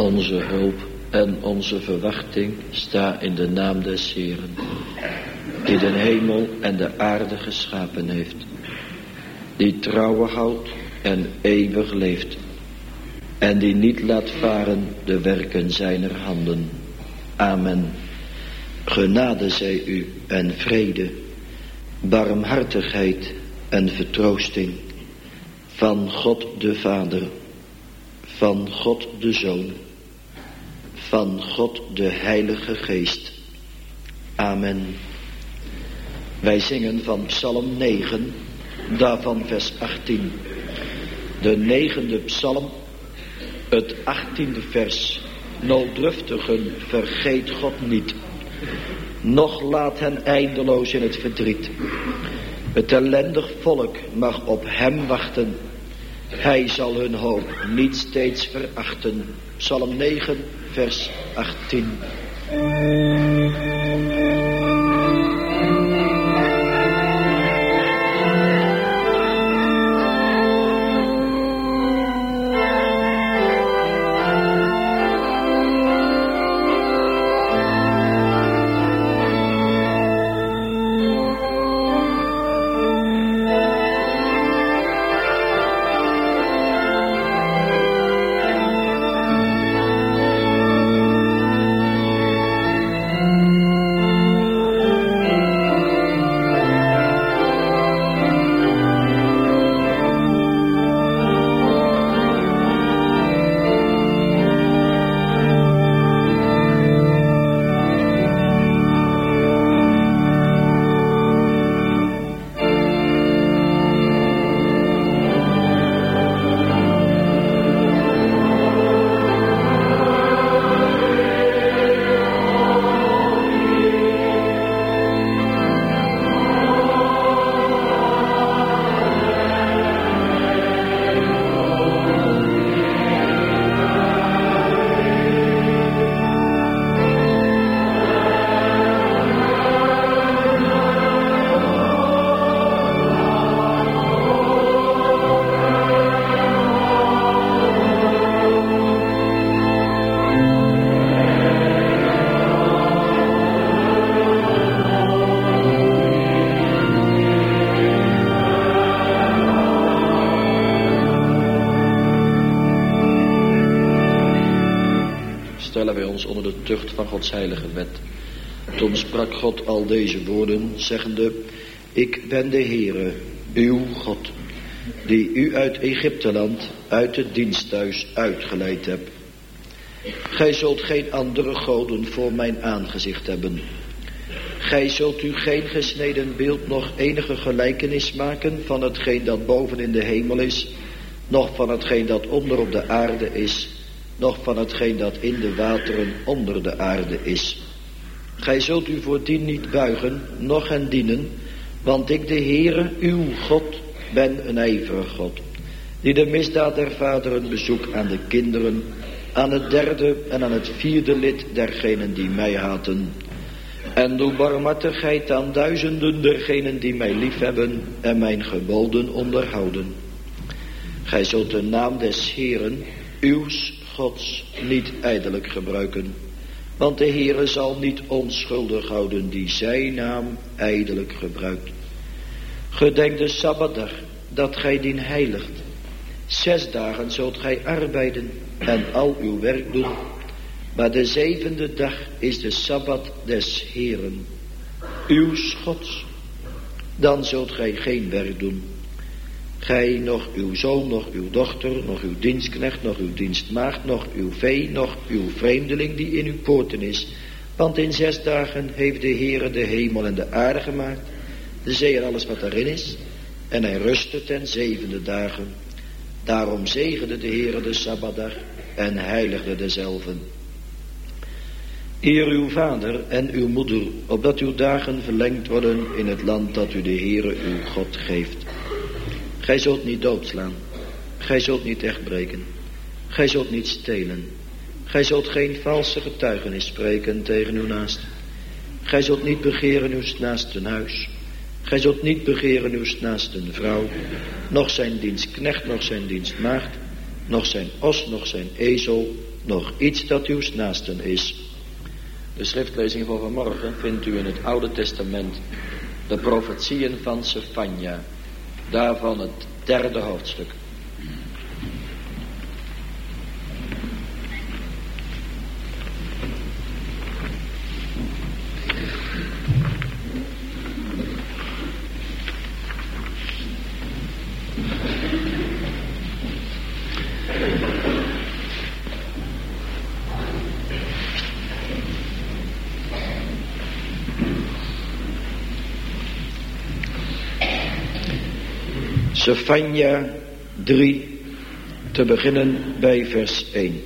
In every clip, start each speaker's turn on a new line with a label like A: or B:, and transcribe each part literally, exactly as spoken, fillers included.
A: Onze hulp en onze verwachting sta in de naam des Heeren, die de hemel en de aarde geschapen heeft, die trouwen houdt en eeuwig leeft, en die niet laat varen de werken zijner handen. Amen. Genade zij u en vrede, barmhartigheid en vertroosting van God de Vader, van God de Zoon, van God de Heilige Geest. Amen. Wij zingen van Psalm negen, daarvan vers achttien. De negende psalm, het achttiende vers. Nooddruftigen vergeet God niet, noch laat hen eindeloos in het verdriet. Het ellendig volk mag op hem wachten, hij zal hun hoop niet steeds verachten. Psalm negen, vers achttien. Stellen wij ons onder de tucht van Gods heilige wet. Toen sprak God al deze woorden, zeggende: Ik ben de Heere, uw God, die u uit Egypteland, uit het diensthuis uitgeleid heb. Gij zult geen andere goden voor mijn aangezicht hebben. Gij zult u geen gesneden beeld, nog enige gelijkenis maken van hetgeen dat boven in de hemel is, noch van hetgeen dat onder op de aarde is, noch van hetgeen dat in de wateren onder de aarde is. Gij zult u voordien niet buigen, noch hen dienen, want ik de Heere, uw God, ben een ijverig God, die de misdaad der vaderen bezoekt aan de kinderen, aan het derde en aan het vierde lid dergenen die mij haten. En doe barmhartigheid aan duizenden dergenen die mij liefhebben en mijn geboden onderhouden. Gij zult de naam des Heeren, uws Gods, niet ijdelijk gebruiken, want de Heere zal niet onschuldig houden die zijn naam ijdelijk gebruikt. Gedenk de Sabbatdag, dat gij dien heiligt. Zes dagen zult gij arbeiden en al uw werk doen, maar de zevende dag is de Sabbat des Heeren, uws Gods. Dan zult gij geen werk doen. Gij, nog uw zoon, nog uw dochter, nog uw dienstknecht, nog uw dienstmaagd, nog uw vee, nog uw vreemdeling die in uw poorten is. Want in zes dagen heeft de Heere de hemel en de aarde gemaakt, de zee en alles wat daarin is, en hij rustte ten zevende dagen. Daarom zegende de Heere de Sabbatdag en heiligde dezelve. Eer uw vader en uw moeder, opdat uw dagen verlengd worden in het land dat u de Heere uw God geeft. Gij zult niet doodslaan, gij zult niet echtbreken, gij zult niet stelen, gij zult geen valse getuigenis spreken tegen uw naaste. Gij zult niet begeren uw naasten huis, gij zult niet begeren uw naasten vrouw, noch zijn dienstknecht, noch zijn dienstmaagd, noch zijn os, noch zijn ezel, nog iets dat uw naasten is. De schriftlezing van vanmorgen vindt u in het Oude Testament, de profetieën van Sefanja, daarvan het derde hoofdstuk. Sefanja drie, te beginnen bij vers één.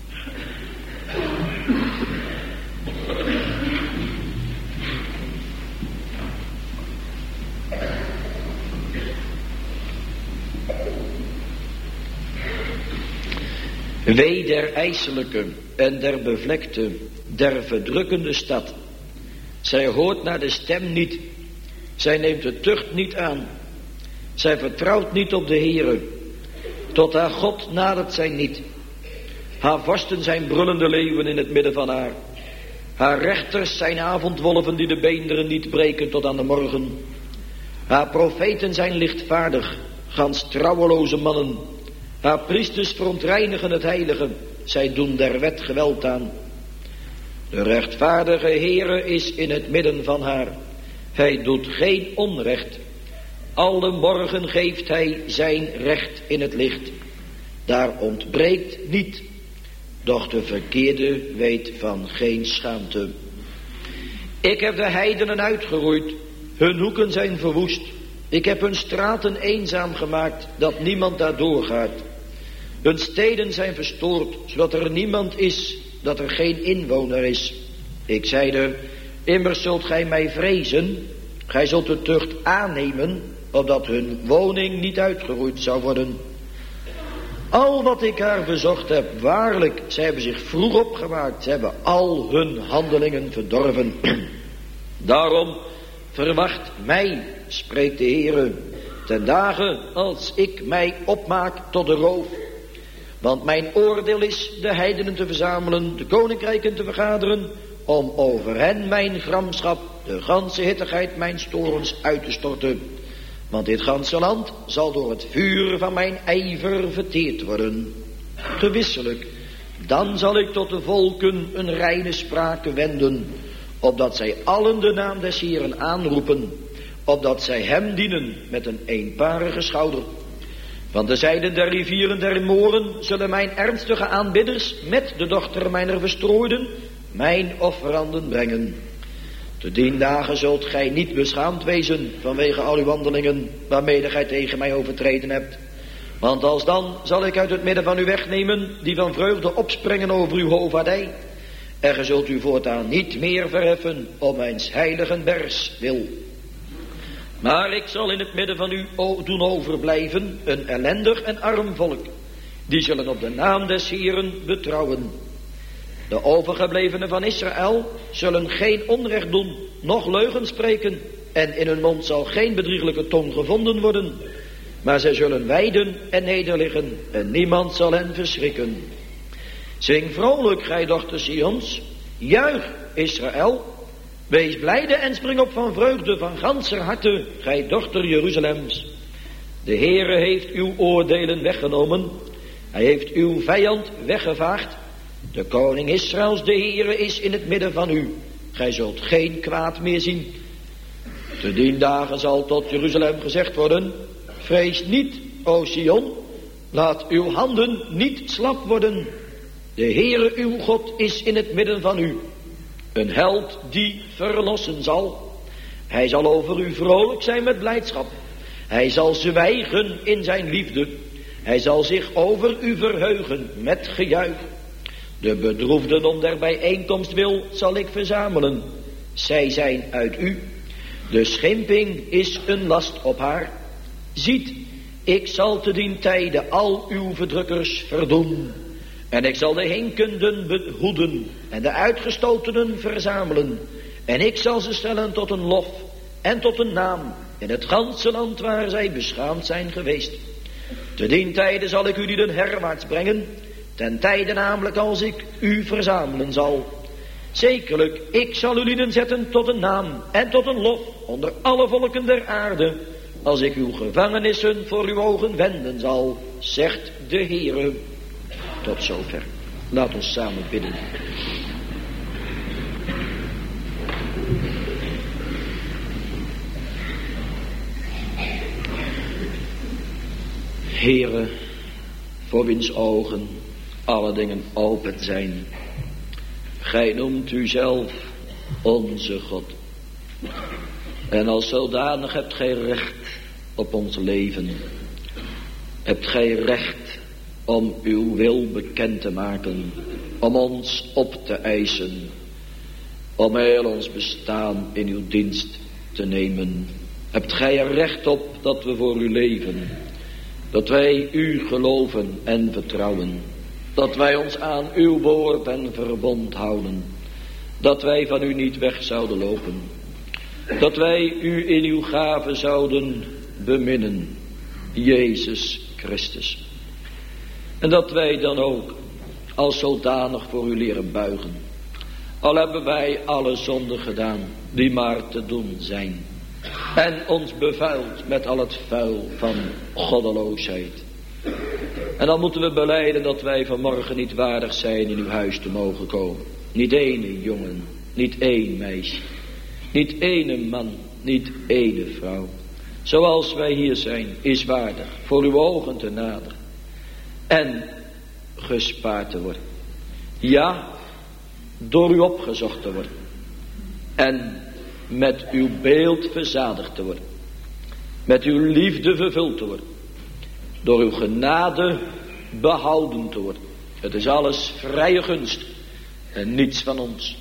A: Wee der ijselijke en der bevlekte, der verdrukkende stad. Zij hoort naar de stem niet, zij neemt de tucht niet aan. Zij vertrouwt niet op de Heere. Tot haar God nadert zij niet. Haar vorsten zijn brullende leeuwen in het midden van haar. Haar rechters zijn avondwolven die de beenderen niet breken tot aan de morgen. Haar profeten zijn lichtvaardig, gans trouweloze mannen. Haar priesters verontreinigen het heilige. Zij doen der wet geweld aan. De rechtvaardige Heere is in het midden van haar. Hij doet geen onrecht. Alle morgen geeft hij zijn recht in het licht. Daar ontbreekt niet, doch de verkeerde weet van geen schaamte. Ik heb de heidenen uitgeroeid, hun hoeken zijn verwoest. Ik heb hun straten eenzaam gemaakt, dat niemand daar doorgaat. Hun steden zijn verstoord, zodat er niemand is, dat er geen inwoner is. Ik zeide, immers zult gij mij vrezen, gij zult de tucht aannemen, opdat hun woning niet uitgeroeid zou worden. Al wat ik haar verzocht heb, waarlijk, zij hebben zich vroeg opgemaakt, zij hebben al hun handelingen verdorven. Daarom verwacht mij, spreekt de Heere, ten dagen als ik mij opmaak tot de roof. Want mijn oordeel is de heidenen te verzamelen, de koninkrijken te vergaderen, om over hen mijn gramschap, de ganse hittigheid mijn torens uit te storten. Want dit ganse land zal door het vuur van mijn ijver verteerd worden. Gewisselijk, dan zal ik tot de volken een reine sprake wenden, opdat zij allen de naam des Heeren aanroepen, opdat zij hem dienen met een eenparige schouder. Van de zijden der rivieren der moren zullen mijn ernstige aanbidders met de dochter mijner verstrooiden mijn offeranden brengen. Te dien dagen zult gij niet beschaamd wezen vanwege al uw wandelingen waarmede gij tegen mij overtreden hebt. Want alsdan zal ik uit het midden van u wegnemen die van vreugde opspringen over uw hoofdvaardij. En gij zult u voortaan niet meer verheffen om mijn heiligen bergs wil. Maar ik zal in het midden van u doen overblijven een ellendig en arm volk. Die zullen op de naam des Heeren betrouwen. De overgeblevenen van Israël zullen geen onrecht doen, noch leugen spreken, en in hun mond zal geen bedrieglijke tong gevonden worden. Maar zij zullen wijden en nederliggen, en niemand zal hen verschrikken. Zing vrolijk, gij dochter Sions, juich Israël, wees blijde en spring op van vreugde van ganser harte, gij dochter Jeruzalems. De Heere heeft uw oordelen weggenomen, hij heeft uw vijand weggevaagd. De koning Israëls, de Heere, is in het midden van u. Gij zult geen kwaad meer zien. Te dien dagen zal tot Jeruzalem gezegd worden, vrees niet, o Sion, laat uw handen niet slap worden. De Heere uw God is in het midden van u. Een held die verlossen zal. Hij zal over u vrolijk zijn met blijdschap. Hij zal zwijgen in zijn liefde. Hij zal zich over u verheugen met gejuich. De bedroefden om der bijeenkomst wil zal ik verzamelen. Zij zijn uit u. De schimping is een last op haar. Ziet, ik zal te dien tijde al uw verdrukkers verdoen. En ik zal de hinkenden behoeden en de uitgestotenen verzamelen. En ik zal ze stellen tot een lof en tot een naam in het ganse land waar zij beschaamd zijn geweest. Te dien tijde zal ik u lieden herwaarts brengen. ten tijde namelijk als ik u verzamelen zal. Zekerlijk, ik zal u lieden zetten tot een naam en tot een lof onder alle volken der aarde, als ik uw gevangenissen voor uw ogen wenden zal, zegt de Heere. Tot zover. Laat ons samen bidden. Heere, voor wiens ogen alle dingen open zijn. Gij noemt u zelf onze God. En als zodanig hebt gij recht op ons leven. Hebt gij recht om uw wil bekend te maken. Om ons op te eisen. Om heel ons bestaan in uw dienst te nemen. Hebt gij er recht op dat we voor u leven. Dat wij u geloven en vertrouwen. Dat wij ons aan uw woord en verbond houden. Dat wij van u niet weg zouden lopen. Dat wij u in uw gave zouden beminnen. Jezus Christus. En dat wij dan ook als zodanig voor u leren buigen. Al hebben wij alle zonden gedaan die maar te doen zijn. En ons bevuild met al het vuil van goddeloosheid. En dan moeten we belijden dat wij vanmorgen niet waardig zijn in uw huis te mogen komen. Niet ene jongen, niet één meisje, niet ene man, niet ene vrouw. Zoals wij hier zijn, is waardig voor uw ogen te naderen. En gespaard te worden. Ja, door u opgezocht te worden. En met uw beeld verzadigd te worden. Met uw liefde vervuld te worden. Door uw genade behouden te worden. Het is alles vrije gunst en niets van ons.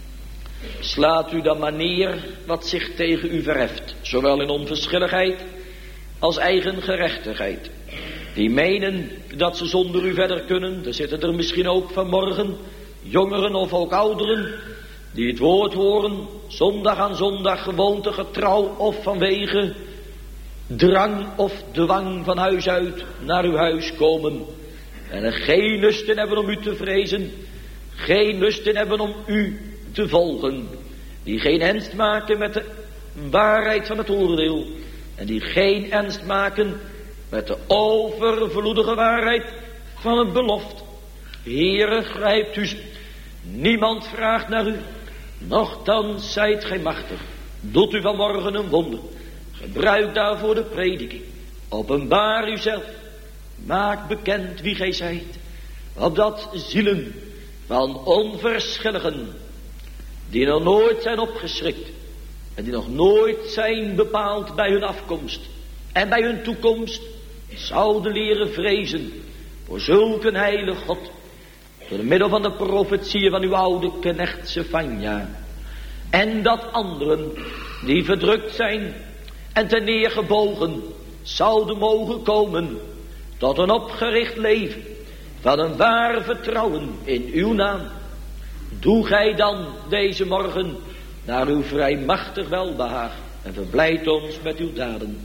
A: Slaat u dan maar neer wat zich tegen u verheft. Zowel in onverschilligheid als eigen gerechtigheid. Die menen dat ze zonder u verder kunnen. Er zitten er misschien ook vanmorgen jongeren of ook ouderen die het woord horen, zondag aan zondag, gewoonte getrouw of vanwege drang of dwang van huis uit naar uw huis komen. En er geen lust in hebben om u te vrezen, geen lust in hebben om u te volgen. Die geen ernst maken met de waarheid van het oordeel. En die geen ernst maken met de overvloedige waarheid van het belofte. Heere, grijpt u. Niemand vraagt naar u. Nochtans zijt gij machtig. Doet u vanmorgen een wonder. Gebruik daarvoor de prediking. Openbaar uzelf. Maak bekend wie gij zijt. Opdat zielen van onverschilligen, die nog nooit zijn opgeschrikt en die nog nooit zijn bepaald bij hun afkomst en bij hun toekomst, zouden leren vrezen voor zulk een heilige God, door de middel van de profetieën van uw oude knecht Sefania. En dat anderen die verdrukt zijn en ten neergebogen zouden mogen komen tot een opgericht leven van een waar vertrouwen in uw naam. Doe gij dan deze morgen naar uw vrijmachtig welbehagen en verblijd ons met uw daden.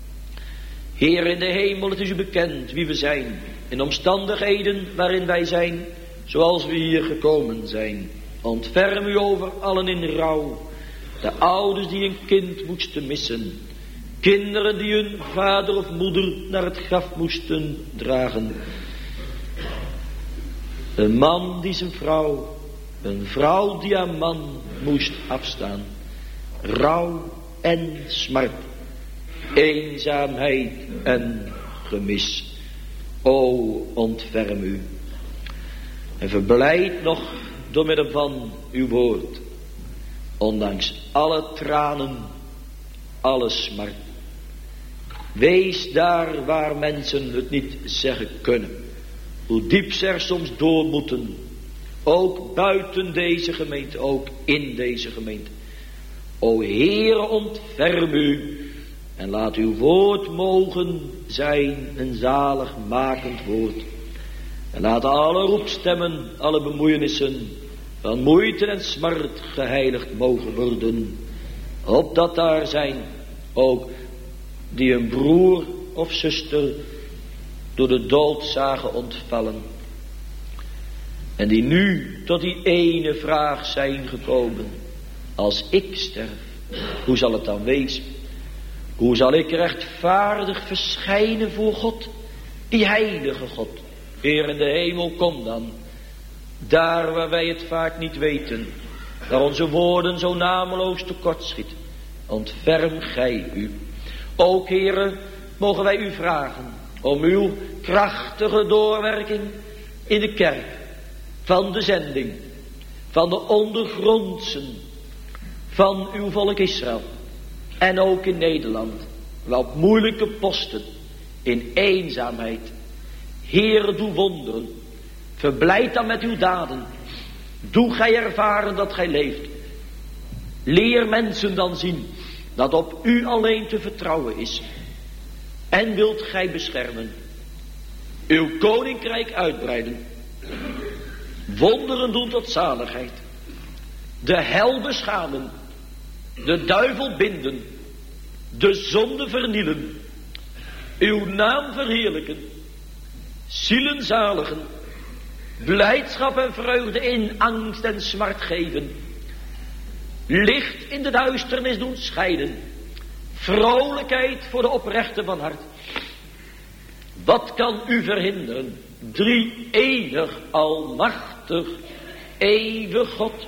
A: Heer in de hemel, het is u bekend wie we zijn, in omstandigheden waarin wij zijn, zoals we hier gekomen zijn. Ontferm u over allen in rouw, de ouders die een kind moesten missen, kinderen die hun vader of moeder naar het graf moesten dragen, een man die zijn vrouw, een vrouw die haar man moest afstaan, rouw en smart, eenzaamheid en gemis. O, ontferm u en verblijd nog door middel van uw woord, ondanks alle tranen, alle smart. Wees daar waar mensen het niet zeggen kunnen, hoe diep ze er soms door moeten, ook buiten deze gemeente, ook in deze gemeente. O Heere, ontferm u en laat uw woord mogen zijn een zaligmakend woord. En laat alle roepstemmen, alle bemoeienissen van moeite en smart geheiligd mogen worden. Opdat daar zijn ook die een broer of zuster door de dood zagen ontvallen. En die nu tot die ene vraag zijn gekomen. Als ik sterf, hoe zal het dan wezen? Hoe zal ik rechtvaardig verschijnen voor God? Die heilige God. Heer in de hemel, kom dan. Daar waar wij het vaak niet weten. Waar onze woorden zo nameloos tekortschieten. Ontferm gij u. Ook, Heere, mogen wij u vragen om uw krachtige doorwerking in de kerk. Van de zending. Van de ondergrondsen. Van uw volk Israël. En ook in Nederland. Wel op moeilijke posten. In eenzaamheid. Heere, doe wonderen. Verblijd dan met uw daden. Doe gij ervaren dat gij leeft. Leer mensen dan zien dat op u alleen te vertrouwen is. En wilt gij beschermen. Uw koninkrijk uitbreiden. Wonderen doen tot zaligheid. De hel beschamen. De duivel binden. De zonde vernielen. Uw naam verheerlijken. Zielen zaligen. Blijdschap en vreugde in angst en smart geven. Licht in de duisternis doen scheiden. Vrolijkheid voor de oprechten van hart. Wat kan u verhinderen? Drie enig, almachtig, eeuwig God.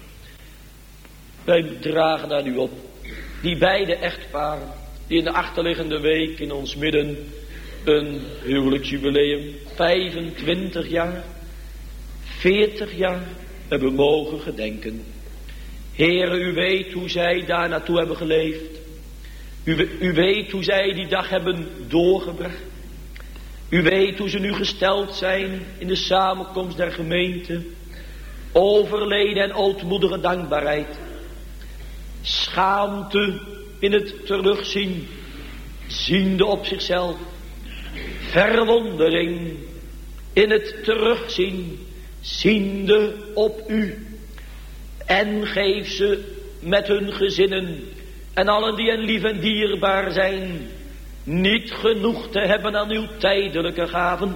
A: Wij dragen aan u op. Die beide echtparen. Die in de achterliggende week in ons midden een huwelijksjubileum. vijfentwintig jaar. veertig jaar hebben mogen gedenken. Heere, u weet hoe zij daar naartoe hebben geleefd. U, u weet hoe zij die dag hebben doorgebracht. U weet hoe ze nu gesteld zijn in de samenkomst der gemeente. Overleden en ootmoedige dankbaarheid. Schaamte in het terugzien. Ziende op zichzelf. Verwondering in het terugzien. Ziende op u. En geef ze met hun gezinnen en allen die hen lief en dierbaar zijn, niet genoeg te hebben aan uw tijdelijke gaven,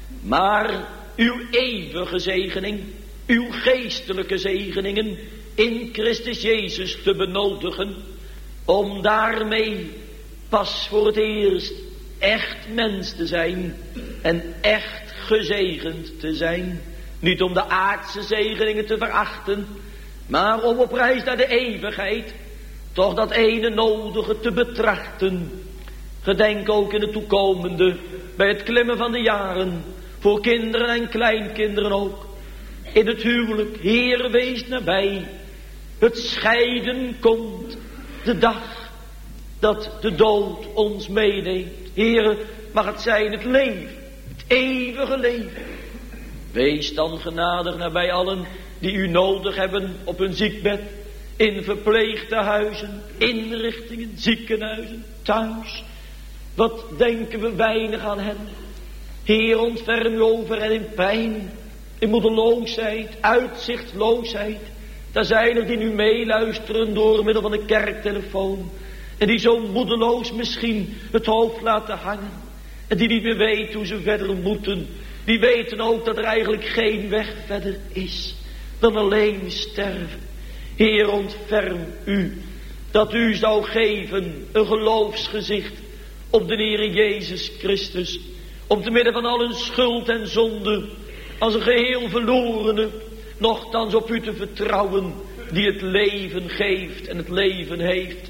A: maar uw eeuwige zegening, uw geestelijke zegeningen in Christus Jezus te benodigen, om daarmee pas voor het eerst echt mens te zijn en echt gezegend te zijn. Niet om de aardse zegeningen te verachten, maar om op reis naar de eeuwigheid toch dat ene nodige te betrachten. Gedenk ook in het toekomende, bij het klimmen van de jaren, voor kinderen en kleinkinderen ook. In het huwelijk, Heer, wees nabij. Het scheiden komt, de dag dat de dood ons meeneemt. Heer, mag het zijn het leven, het eeuwige leven. Wees dan genadig nabij allen die u nodig hebben op hun ziekbed, in verpleegtehuizen, inrichtingen, ziekenhuizen, thuis. Wat denken we weinig aan hen. Heer, ontferm u over hen in pijn, in moedeloosheid, uitzichtloosheid. Daar zijn er die nu meeluisteren door middel van de kerktelefoon. En die zo moedeloos misschien het hoofd laten hangen. En die niet meer weten hoe ze verder moeten. Die weten ook dat er eigenlijk geen weg verder is dan alleen sterven. Heer, ontferm u dat u zou geven een geloofsgezicht op de Heer Jezus Christus. Om te midden van al hun schuld en zonde, als een geheel verlorene, nochtans op u te vertrouwen, die het leven geeft en het leven heeft.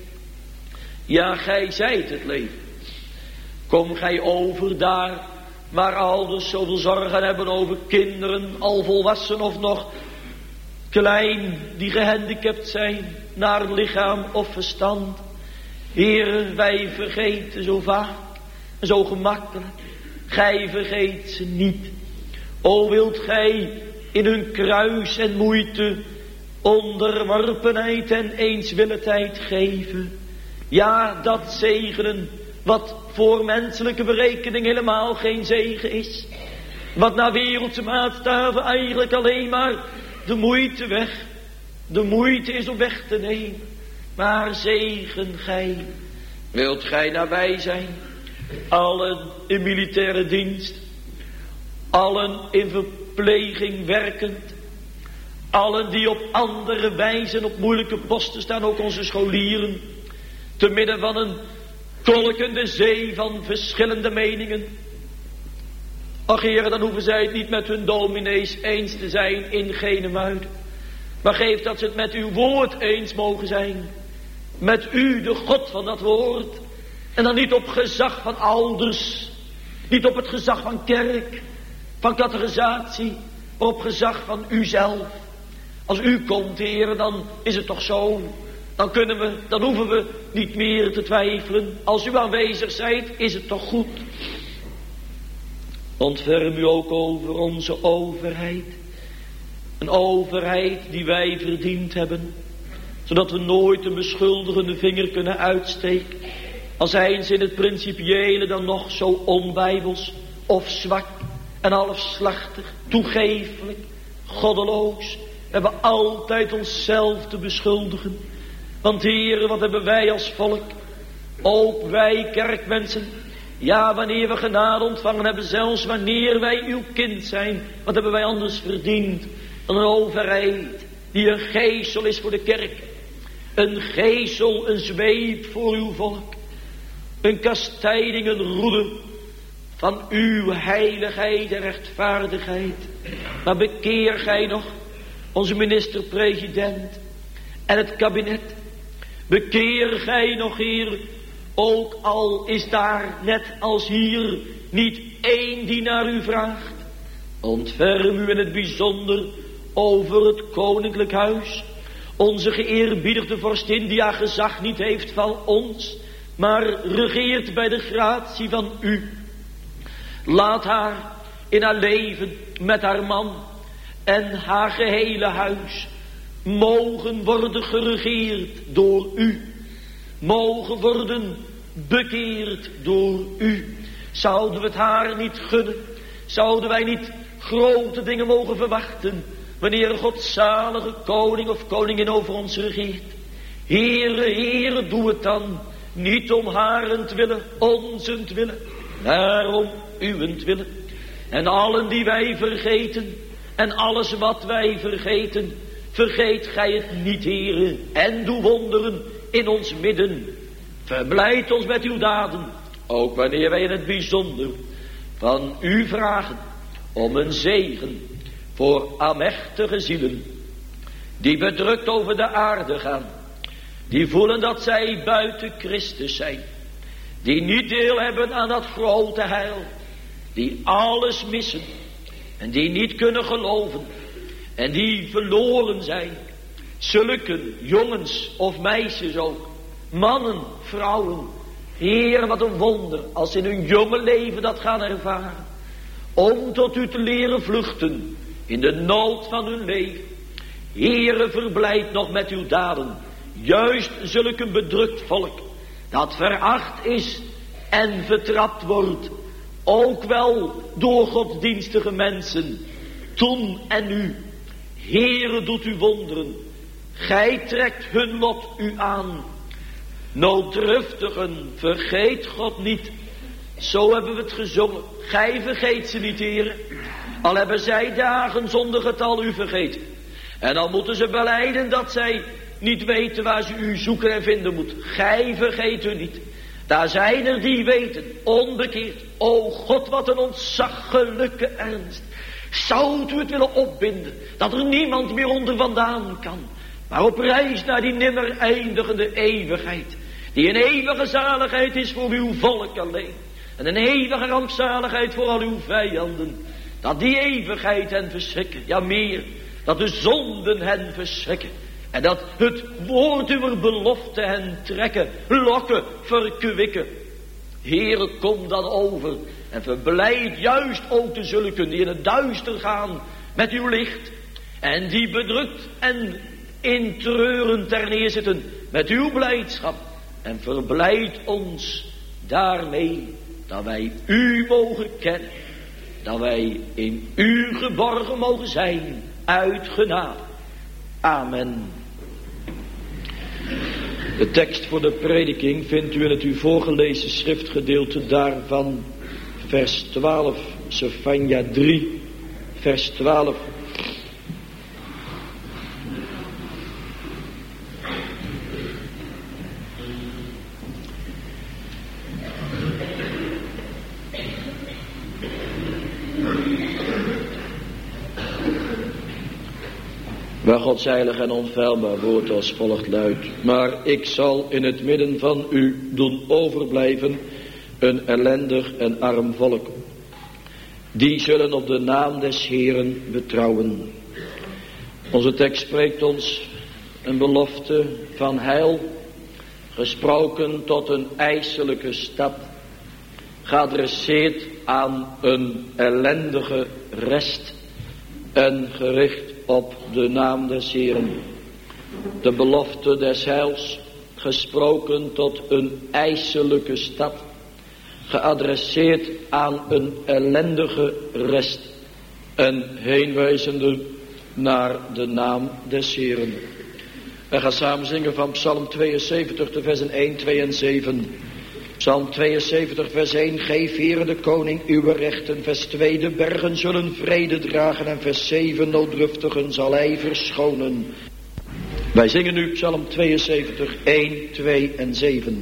A: Ja, gij zijt het leven. Kom gij over daar waar ouders zoveel zorgen hebben over kinderen, al volwassen of nog klein, die gehandicapt zijn, naar lichaam of verstand. Heere, wij vergeten zo vaak en zo gemakkelijk. Gij vergeet ze niet. O, wilt gij in hun kruis en moeite onderworpenheid en eenswilligheid geven. Ja, dat zegenen wat voor menselijke berekening helemaal geen zegen is. Wat naar wereldse maatstaven eigenlijk alleen maar de moeite weg. De moeite is om weg te nemen. Maar zegen gij. Wilt gij nabij zijn? Allen in militaire dienst.
B: allen in verpleging werkend, allen die op andere wijzen op moeilijke posten staan, ook onze scholieren, te midden van een kolkende zee van verschillende meningen. Ach heren, dan hoeven zij het niet met hun dominees eens te zijn in gene muiden, maar geef dat ze het met uw woord eens mogen zijn, met u, de God van dat woord, en dan niet op gezag van ouders, niet op het gezag van kerk, van categorisatie, maar op gezag van uzelf. Als u komt, heren, dan is het toch zo. Dan kunnen we, dan hoeven we niet meer te twijfelen. Als u aanwezig zijt, is het toch goed. Ontferm u ook over onze overheid. Een overheid die wij verdiend hebben, zodat we nooit een beschuldigende vinger kunnen uitsteken. Al zijn ze in het principiële dan nog zo onbijbels of zwak en halfslachtig, toegeeflijk, goddeloos. We hebben altijd onszelf te beschuldigen. Want heren, wat hebben wij als volk? Ook wij kerkmensen. Ja, wanneer we genade ontvangen hebben, zelfs wanneer wij uw kind zijn. Wat hebben wij anders verdiend dan een overheid die een geesel is voor de kerk. Een geesel, een zweep voor uw volk. Een kastijding, een roede van uw heiligheid en rechtvaardigheid. Maar bekeer gij nog onze minister-president en het kabinet. Bekeer gij nog, Heer, ook al is daar net als hier niet één die naar u vraagt. Ontferm u in het bijzonder over het koninklijk huis. Onze geëerbiedigde vorstin die haar gezag niet heeft van ons, maar regeert bij de gratie van u. Laat haar in haar leven met haar man en haar gehele huis mogen worden geregeerd door u. Mogen worden bekeerd door u. Zouden we het haar niet gunnen? Zouden wij niet grote dingen mogen verwachten wanneer een godzalige koning of koningin over ons regeert? Heere, Heere, doe het dan. Niet om harentwille, onzentwille, maar om uwentwille. En allen die wij vergeten, en alles wat wij vergeten, vergeet gij het niet, Heere, en doe wonderen in ons midden. Verblijd ons met uw daden, ook wanneer wij in het bijzonder van u vragen om een zegen voor amechtige zielen, die bedrukt over de aarde gaan, die voelen dat zij buiten Christus zijn, die niet deel hebben aan dat grote heil, die alles missen en die niet kunnen geloven en die verloren zijn. Zulke jongens of meisjes ook, mannen, vrouwen. Heer, wat een wonder als ze in hun jonge leven dat gaan ervaren, om tot u te leren vluchten in de nood van hun leven. Heere, verblijd nog met uw daden juist zulk een bedrukt volk, dat veracht is en vertrapt wordt, ook wel door godsdienstige mensen, toen en nu. Heere, doet u wonderen, gij trekt hun lot u aan. Nooddruftigen, vergeet God niet. Zo hebben we het gezongen. Gij vergeet ze niet, Heere. Al hebben zij dagen zonder getal u vergeten. En dan moeten ze belijden dat zij niet weten waar ze u zoeken en vinden moet. Gij vergeet u niet. Daar zijn er die weten, onbekeerd. O God, wat een ontzaglijke ernst. Zou u het willen opbinden, dat er niemand meer onder vandaan kan, maar op reis naar die nimmer eindigende eeuwigheid, die een eeuwige zaligheid is voor uw volk alleen, en een eeuwige rampzaligheid voor al uw vijanden, dat die eeuwigheid hen verschrikken, ja meer, dat de zonden hen verschrikken, en dat het woord uw belofte hen trekken, lokken, verkwikken. Heere, kom dan over en verblijd juist ook de zulken die in het duister gaan met uw licht, en die bedrukt en in treuren ter neerzitten met uw blijdschap, en verblijd ons daarmee dat wij u mogen kennen, dat wij in u geborgen mogen zijn uit genade. Amen. De tekst voor de prediking vindt u in het u voorgelezen schriftgedeelte daarvan, vers twaalf
A: Sefanja drie, vers twaalf. Waar Gods heilig en onfeilbaar woord als volgt luidt. Maar ik zal in het midden van u doen overblijven een ellendig en arm volk. Die zullen op de naam des Heeren betrouwen. Onze tekst spreekt ons een belofte van heil, gesproken tot een ijselijke stad, geadresseerd aan een ellendige rest en gericht op de naam des Heeren. De belofte des heils, gesproken tot een ijselijke stad, geadresseerd aan een ellendige rest en heenwijzende naar de naam des Heeren. We gaan samen zingen van Psalm tweeënzeventig, de versen één, twee en zeven. Psalm tweeënzeventig, vers één. Geef, Heere, de koning uw rechten. Vers twee. De bergen zullen vrede dragen. En vers zeven. Nooddruftigen zal hij verschonen. Wij zingen nu Psalm tweeënzeventig, één, twee en zeven.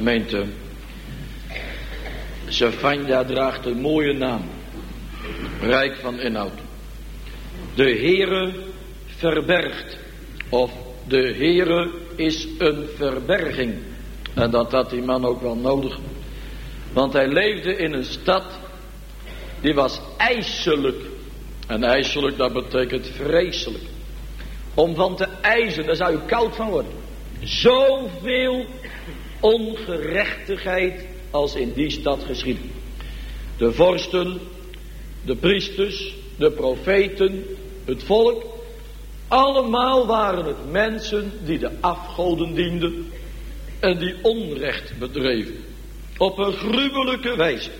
B: Gemeente, Zefanja draagt een mooie naam, rijk van inhoud. De Heere verbergt, of de Heere is een verberging. En dat had die man ook wel nodig. Want hij leefde in een stad, die was ijselijk. En ijselijk, dat betekent vreselijk. Om van te ijzen, daar zou je koud van worden. Zoveel ongerechtigheid als in die stad geschiedde. De vorsten, de priesters, de profeten, het volk. Allemaal waren het mensen die de afgoden dienden en die onrecht bedreven. Op een gruwelijke wijze.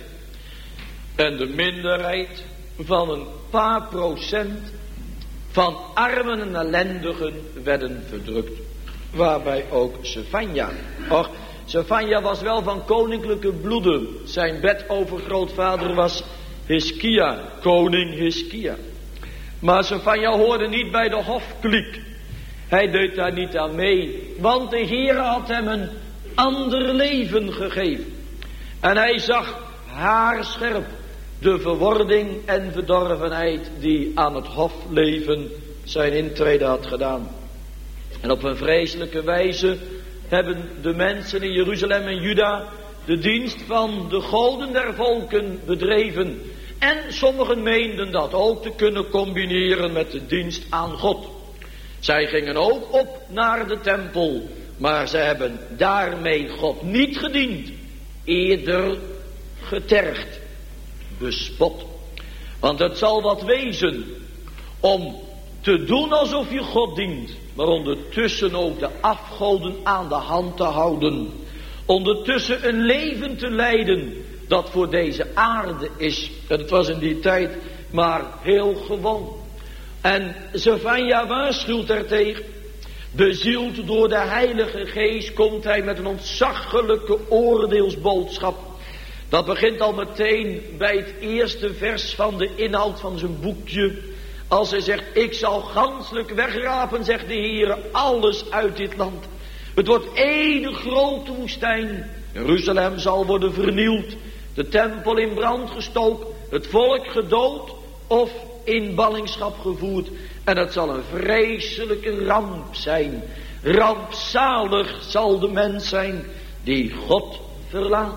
B: En de minderheid van een paar procent van armen en ellendigen werden verdrukt. Waarbij ook Zefanja. Och, Zefanja was wel van koninklijke bloeden. Zijn bedovergrootvader was Hiskia, koning Hiskia. Maar Zefanja hoorde niet bij de hofkliek. Hij deed daar niet aan mee. Want de Heer had hem een ander leven gegeven. En hij zag haarscherp de verwording en verdorvenheid die aan het hofleven zijn intrede had gedaan. En op een vreselijke wijze hebben de mensen in Jeruzalem en Juda de dienst van de goden der volken bedreven. En sommigen meenden dat ook te kunnen combineren met de dienst aan God. Zij gingen ook op naar de tempel, maar zij hebben daarmee God niet gediend, eerder getergd, bespot. Want het zal wat wezen om te doen alsof je God dient, maar ondertussen ook de afgoden aan de hand te houden. Ondertussen een leven te leiden dat voor deze aarde is. En het was in die tijd maar heel gewoon. En Zefanja waarschuwt ertegen. Bezield door de Heilige Geest komt hij met een ontzaglijke oordeelsboodschap. Dat begint al meteen bij het eerste vers van de inhoud van zijn boekje. Als hij zegt, ik zal ganselijk wegrapen, zegt de Heer, alles uit dit land. Het wordt één grote woestijn. Jeruzalem zal worden vernield. De tempel in brand gestoken. Het volk gedood of in ballingschap gevoerd. En het zal een vreselijke ramp zijn. Rampzalig zal de mens zijn die God verlaat.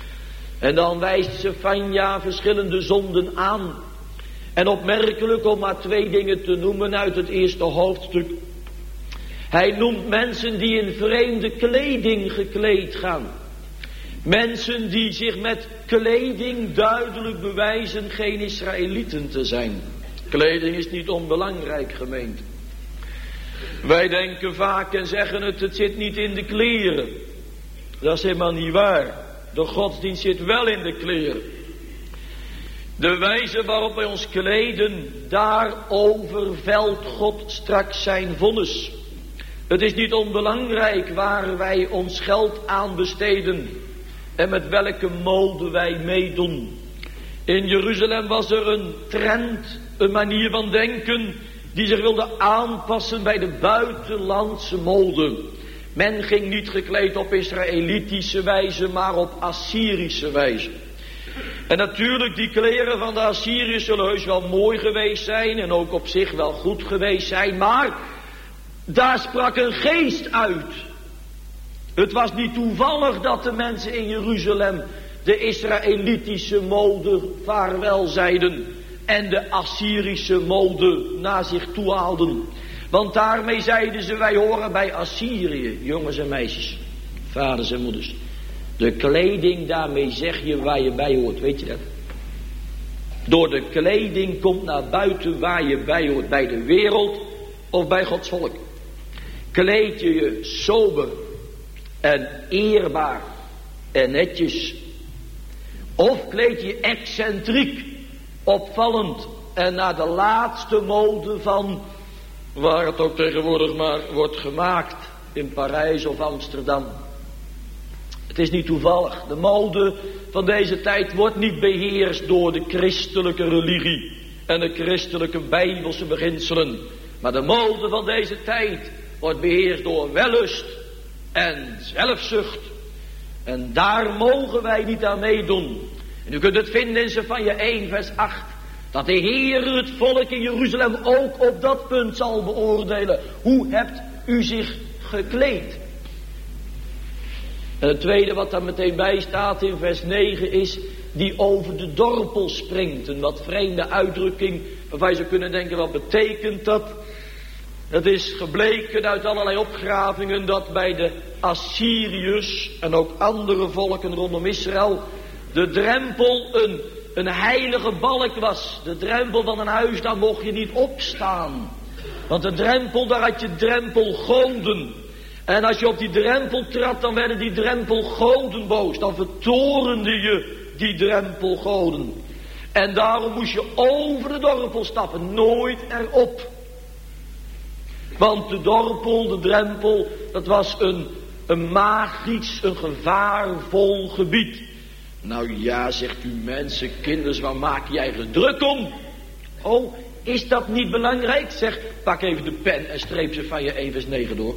B: En dan wijst Zefanja verschillende zonden aan. En opmerkelijk om maar twee dingen te noemen uit het eerste hoofdstuk. Hij noemt mensen die in vreemde kleding gekleed gaan. Mensen die zich met kleding duidelijk bewijzen geen Israëlieten te zijn. Kleding is niet onbelangrijk, gemeente. Wij denken vaak en zeggen het, het zit niet in de kleren. Dat is helemaal niet waar. De godsdienst zit wel in de kleren. De wijze waarop wij ons kleden, daarover velt God straks zijn vonnis. Het is niet onbelangrijk waar wij ons geld aan besteden en met welke mode wij meedoen. In Jeruzalem was er een trend, een manier van denken die zich wilde aanpassen bij de buitenlandse mode. Men ging niet gekleed op Israëlitische wijze, maar op Assyrische wijze. En natuurlijk, die kleren van de Assyriërs zullen heus wel mooi geweest zijn en ook op zich wel goed geweest zijn, maar daar sprak een geest uit. Het was niet toevallig dat de mensen in Jeruzalem de Israëlitische mode vaarwel zeiden en de Assyrische mode naar zich toe haalden. Want daarmee zeiden ze, wij horen bij Assyrië, jongens en meisjes, vaders en moeders. De kleding, daarmee zeg je waar je bij hoort, weet je dat? Door de kleding komt naar buiten waar je bij hoort, bij de wereld of bij Gods volk. Kleed je je sober en eerbaar en netjes. Of kleed je excentriek, opvallend en naar de laatste mode van waar het ook tegenwoordig maar wordt gemaakt in Parijs of Amsterdam. Het is niet toevallig. De mode van deze tijd wordt niet beheerst door de christelijke religie en de christelijke bijbelse beginselen. Maar de mode van deze tijd wordt beheerst door wellust en zelfzucht. En daar mogen wij niet aan meedoen. En u kunt het vinden in Sefanja één vers acht. Dat de Heer het volk in Jeruzalem ook op dat punt zal beoordelen. Hoe hebt u zich gekleed? En het tweede wat daar meteen bij staat in vers negen is die over de dorpel springt. Een wat vreemde uitdrukking waarvan je zou kunnen denken, wat betekent dat? Het is gebleken uit allerlei opgravingen dat bij de Assyriërs en ook andere volken rondom Israël de drempel een, een heilige balk was. De drempel van een huis, daar mocht je niet opstaan. Want de drempel, daar had je drempelgoden. En als je op die drempel trad, dan werden die drempelgoden boos. Dan vertorende je die drempelgoden. En daarom moest je over de dorpel stappen, nooit erop. Want de dorpel, de drempel, dat was een, een magisch, een gevaarvol gebied. Nou ja, zegt u mensen, kinders, waar maak jij je druk om? Oh, is dat niet belangrijk? Zeg, pak even de pen en streep ze van je één vers negen door.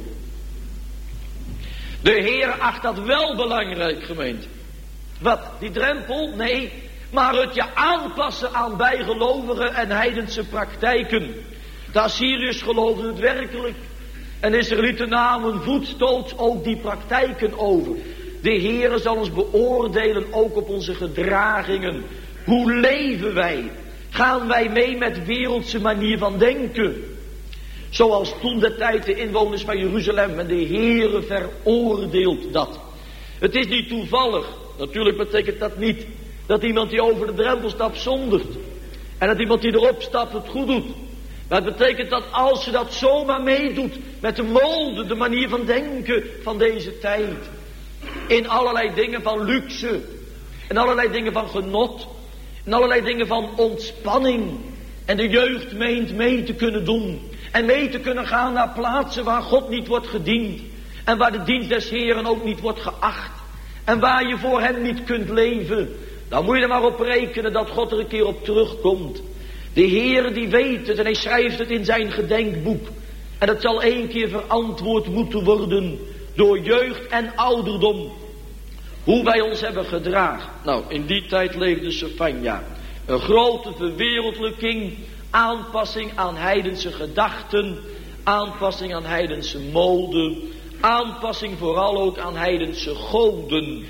B: De Heer acht dat wel belangrijk, gemeente. Wat, die drempel? Nee, maar het je aanpassen aan bijgelovige en heidense praktijken. De Assyriërs geloofden het werkelijk. En Israëlieten namen voetstoots ook die praktijken over. De Heer zal ons beoordelen ook op onze gedragingen. Hoe leven wij? Gaan wij mee met wereldse manier van denken? Zoals toen de tijd de inwoners van Jeruzalem, en de Heere veroordeelt dat. Het is niet toevallig, natuurlijk betekent dat niet dat iemand die over de drempel stapt zondigt. En dat iemand die erop stapt het goed doet. Maar het betekent dat als je dat zomaar meedoet met de mode, de manier van denken van deze tijd. In allerlei dingen van luxe, in allerlei dingen van genot, in allerlei dingen van ontspanning. En de jeugd meent mee te kunnen doen. En mee te kunnen gaan naar plaatsen waar God niet wordt gediend. En waar de dienst des Heeren ook niet wordt geacht. En waar je voor hem niet kunt leven. Dan moet je er maar op rekenen dat God er een keer op terugkomt. De Heer die weet het en hij schrijft het in zijn gedenkboek. En het zal één keer verantwoord moeten worden door jeugd en ouderdom. Hoe wij ons hebben gedragen. Nou, in die tijd leefde Sefanja. Een grote verwereldlijking. Aanpassing aan heidense gedachten. Aanpassing aan heidense mode. Aanpassing vooral ook aan heidense goden.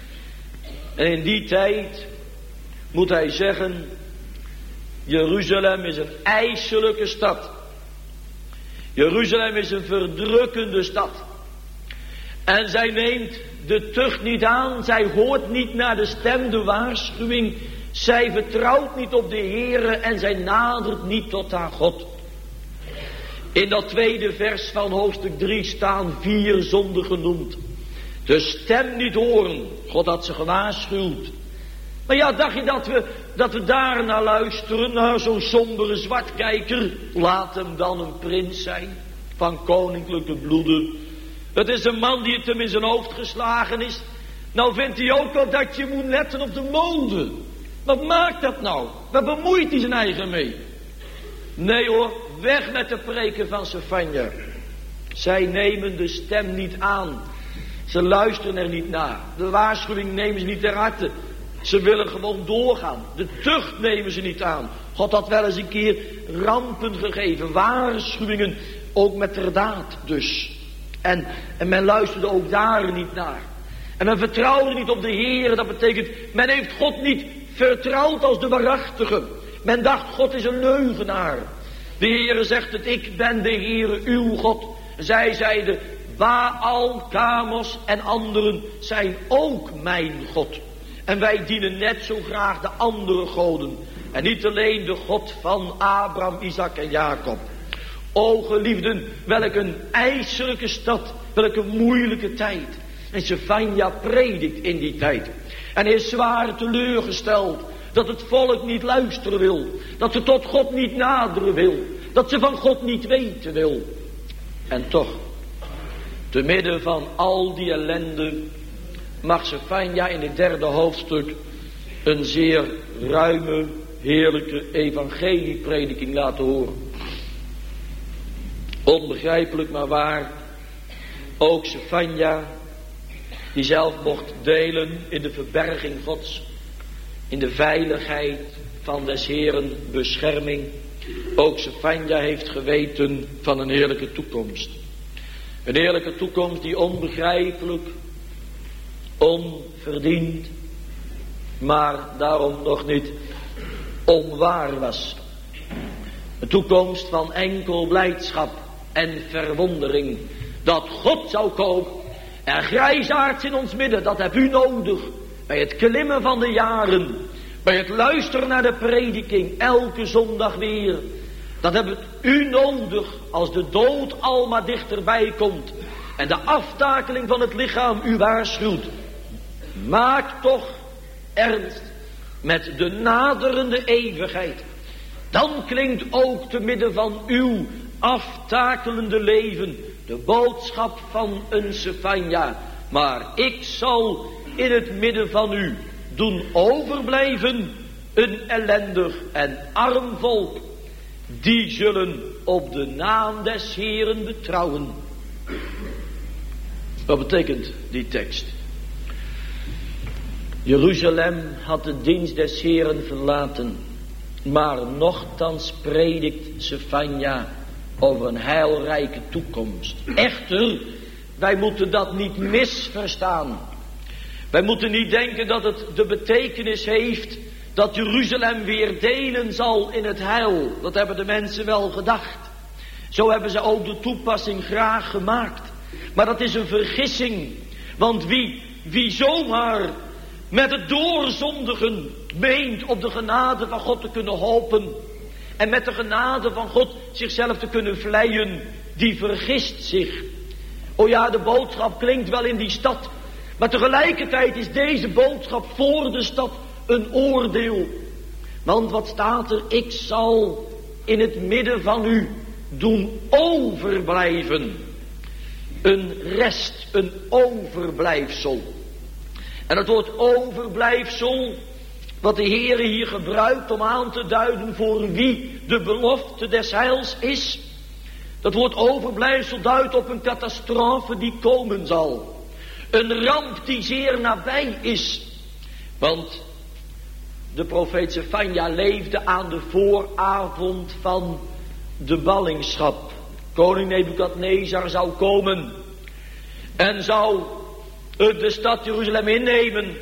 B: En in die tijd moet hij zeggen, Jeruzalem is een ijselijke stad. Jeruzalem is een verdrukkende stad. En zij neemt de tucht niet aan. Zij hoort niet naar de stem, de waarschuwing. Zij vertrouwt niet op de Heere en zij nadert niet tot haar God. In dat tweede vers van hoofdstuk drie staan vier zonden genoemd. De stem niet horen. God had ze gewaarschuwd. Maar ja, dacht je dat we, dat we daar naar luisteren, naar zo'n sombere zwartkijker? Laat hem dan een prins zijn, van koninklijke bloeden. Het is een man die het hem in zijn hoofd geslagen is. Nou vindt hij ook wel dat je moet letten op de mode. Wat maakt dat nou? Waar bemoeit hij zijn eigen mee? Nee hoor, weg met de preken van Sefanja. Zij nemen de stem niet aan. Ze luisteren er niet naar. De waarschuwing nemen ze niet ter harte. Ze willen gewoon doorgaan. De tucht nemen ze niet aan. God had wel eens een keer rampen gegeven. Waarschuwingen, ook met ter daad dus. En, en men luisterde ook daar niet naar. En men vertrouwde niet op de Heer. Dat betekent, men heeft God niet vertrouwd als de waarachtige. Men dacht, God is een leugenaar. De Heere zegt het, ik ben de Heere uw God. Zij zeiden, Baal, Kamos en anderen zijn ook mijn God. En wij dienen net zo graag de andere goden. En niet alleen de God van Abraham, Isaac en Jacob. O geliefden, welk een ijselijke stad, welke moeilijke tijd. En Sefanja predikt in die tijd. En hij is zwaar teleurgesteld dat het volk niet luisteren wil. Dat ze tot God niet naderen wil. Dat ze van God niet weten wil. En toch, te midden van al die ellende, mag Sefanja in het derde hoofdstuk een zeer ruime, heerlijke evangelieprediking laten horen. Onbegrijpelijk maar waar, ook Sefanja die zelf mocht delen in de verberging Gods, in de veiligheid van des Heeren bescherming. Ook Sefanja heeft geweten van een heerlijke toekomst. Een heerlijke toekomst die onbegrijpelijk, onverdiend, maar daarom nog niet onwaar was. Een toekomst van enkel blijdschap en verwondering dat God zou komen. Er grijsaards in ons midden, dat heb u nodig. Bij het klimmen van de jaren, bij het luisteren naar de prediking, elke zondag weer. Dat hebben u nodig als de dood al maar dichterbij komt. En de aftakeling van het lichaam u waarschuwt. Maak toch ernst met de naderende eeuwigheid. Dan klinkt ook te midden van uw aftakelende leven de boodschap van een Sefanja. Maar ik zal in het midden van u doen overblijven een ellendig en arm volk. Die zullen op de naam des Heeren betrouwen. Wat betekent die tekst? Jeruzalem had de dienst des Heeren verlaten. Maar nochtans predikt Sefanja over een heilrijke toekomst. Echter, wij moeten dat niet misverstaan. Wij moeten niet denken dat het de betekenis heeft dat Jeruzalem weer delen zal in het heil. Dat hebben de mensen wel gedacht. Zo hebben ze ook de toepassing graag gemaakt. Maar dat is een vergissing. Want wie, wie zomaar met het doorzondigen meent op de genade van God te kunnen hopen en met de genade van God zichzelf te kunnen vleien, die vergist zich. O ja, de boodschap klinkt wel in die stad, maar tegelijkertijd is deze boodschap voor de stad een oordeel. Want wat staat er? Ik zal in het midden van u doen overblijven. Een rest, een overblijfsel. En het woord overblijfsel, wat de Heer hier gebruikt om aan te duiden voor wie de belofte des heils is. Dat woord overblijfsel duidt op een catastrofe die komen zal. Een ramp die zeer nabij is. Want de profeet Sefanja leefde aan de vooravond van de ballingschap. Koning Nebukadnezar zou komen en zou de stad Jeruzalem innemen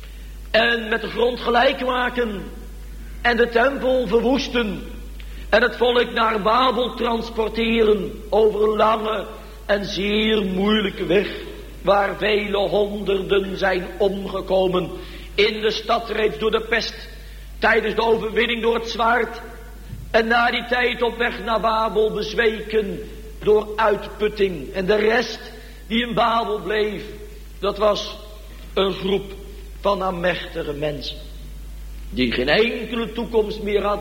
B: en met de grond gelijk maken en de tempel verwoesten en het volk naar Babel transporteren over een lange en zeer moeilijke weg waar vele honderden zijn omgekomen in de stad reeds door de pest, tijdens de overwinning door het zwaard en na die tijd op weg naar Babel bezweken door uitputting. En de rest die in Babel bleef, dat was een groep van aanmächtige mensen die geen enkele toekomst meer had.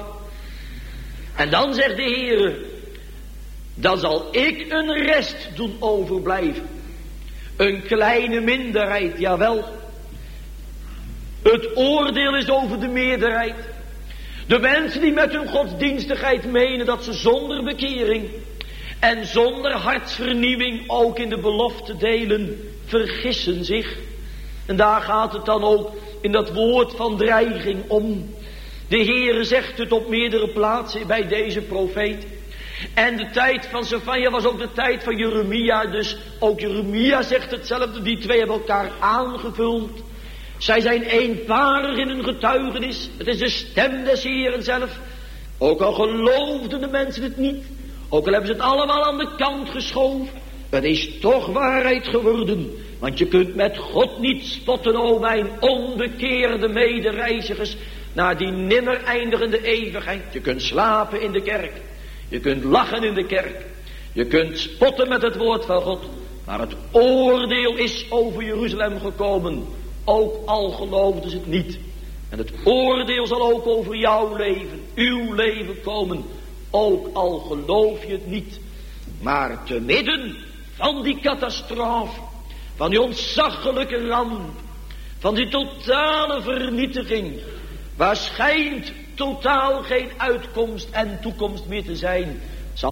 B: En dan zegt de Heer, dan zal ik een rest doen overblijven. Een kleine minderheid, jawel. Het oordeel is over de meerderheid. De mensen die met hun godsdienstigheid menen dat ze zonder bekering en zonder hartsvernieuwing ook in de belofte delen, vergissen zich. En daar gaat het dan ook in dat woord van dreiging om. De Heere zegt het op meerdere plaatsen bij deze profeet. En de tijd van Sefanja was ook de tijd van Jeremia. Dus ook Jeremia zegt hetzelfde. Die twee hebben elkaar aangevuld. Zij zijn eenparig in hun getuigenis. Het is de stem des Heeren zelf. Ook al geloofden de mensen het niet. Ook al hebben ze het allemaal aan de kant geschoven. Het is toch waarheid geworden. Want je kunt met God niet spotten, o mijn onbekeerde medereizigers, naar die nimmer eindigende eeuwigheid. Je kunt slapen in de kerk. Je kunt lachen in de kerk. Je kunt spotten met het woord van God. Maar het oordeel is over Jeruzalem gekomen. Ook al geloofden ze het niet. En het oordeel zal ook over jouw leven, uw leven komen. Ook al geloof je het niet. Maar te midden van die catastrofe, van die ontzaglijke ramp, van die totale vernietiging, waar schijnt totaal geen uitkomst en toekomst meer te zijn,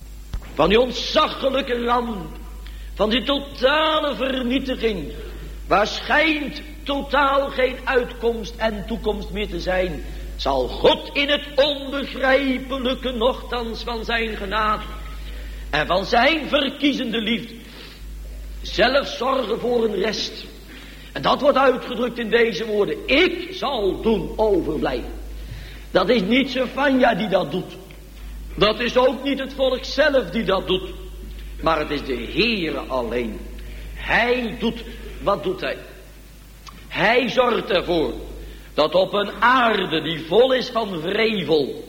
B: van die ontzaglijke ramp, van die totale vernietiging, waar schijnt totaal geen uitkomst en toekomst meer te zijn, zal God in het onbegrijpelijke nochtans van zijn genade en van zijn verkiezende liefde zelf zorgen voor een rest. En dat wordt uitgedrukt in deze woorden: ik zal doen overblijven. Dat is niet Sefanja die dat doet. Dat is ook niet het volk zelf die dat doet. Maar het is de Heere alleen. Hij doet, wat doet hij? Hij zorgt ervoor dat op een aarde die vol is van wrevel,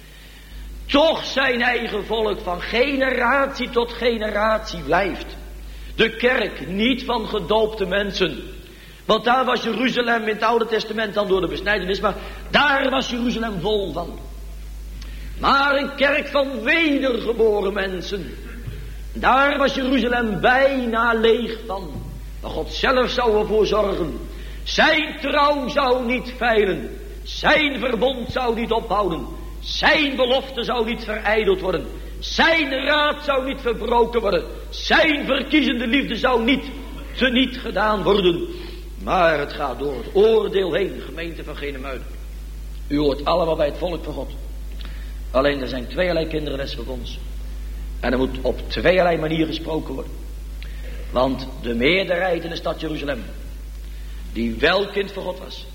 B: toch zijn eigen volk van generatie tot generatie blijft. De kerk niet van gedoopte mensen. Want daar was Jeruzalem in het Oude Testament dan door de besnijdenis, maar daar was Jeruzalem vol van. Maar een kerk van wedergeboren mensen, daar was Jeruzalem bijna leeg van. Maar God zelf zou ervoor zorgen. Zijn trouw zou niet feilen. Zijn verbond zou niet ophouden. Zijn belofte zou niet verijdeld worden. Zijn raad zou niet verbroken worden. Zijn verkiezende liefde zou niet teniet gedaan worden. Maar het gaat door het oordeel heen, gemeente van Genemuiden. U hoort allemaal bij het volk van God. Alleen er zijn tweeërlei kinderen des verbonds. En er moet op tweeërlei manier gesproken worden. Want de meerderheid in de stad Jeruzalem, die wel kind van God was,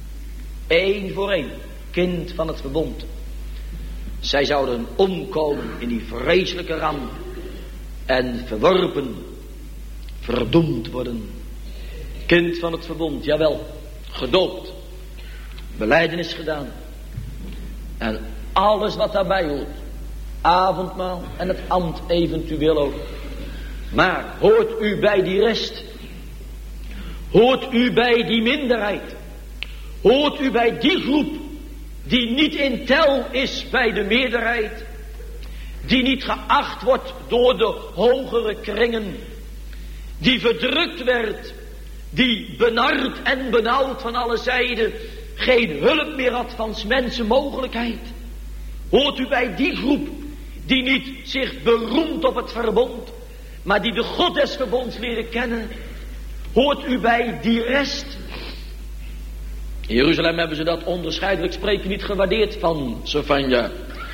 B: één voor één, kind van het verbond, zij zouden omkomen in die vreselijke ramp en verworpen, verdoemd worden. Kind van het verbond, jawel, gedoopt, belijdenis gedaan en alles wat daarbij hoort, avondmaal en het ambt eventueel ook. Maar hoort u bij die rest? Hoort u bij die minderheid? Hoort u bij die groep die niet in tel is bij de meerderheid? Die niet geacht wordt door de hogere kringen? Die verdrukt werd? Die benard en benauwd van alle zijden geen hulp meer had van 's mensen mogelijkheid? Hoort u bij die groep die niet zich beroemt op het verbond, maar die de God des verbonds leren kennen? Hoort u bij die rest? In Jeruzalem hebben ze dat onderscheidelijk spreken niet gewaardeerd van Sefanja.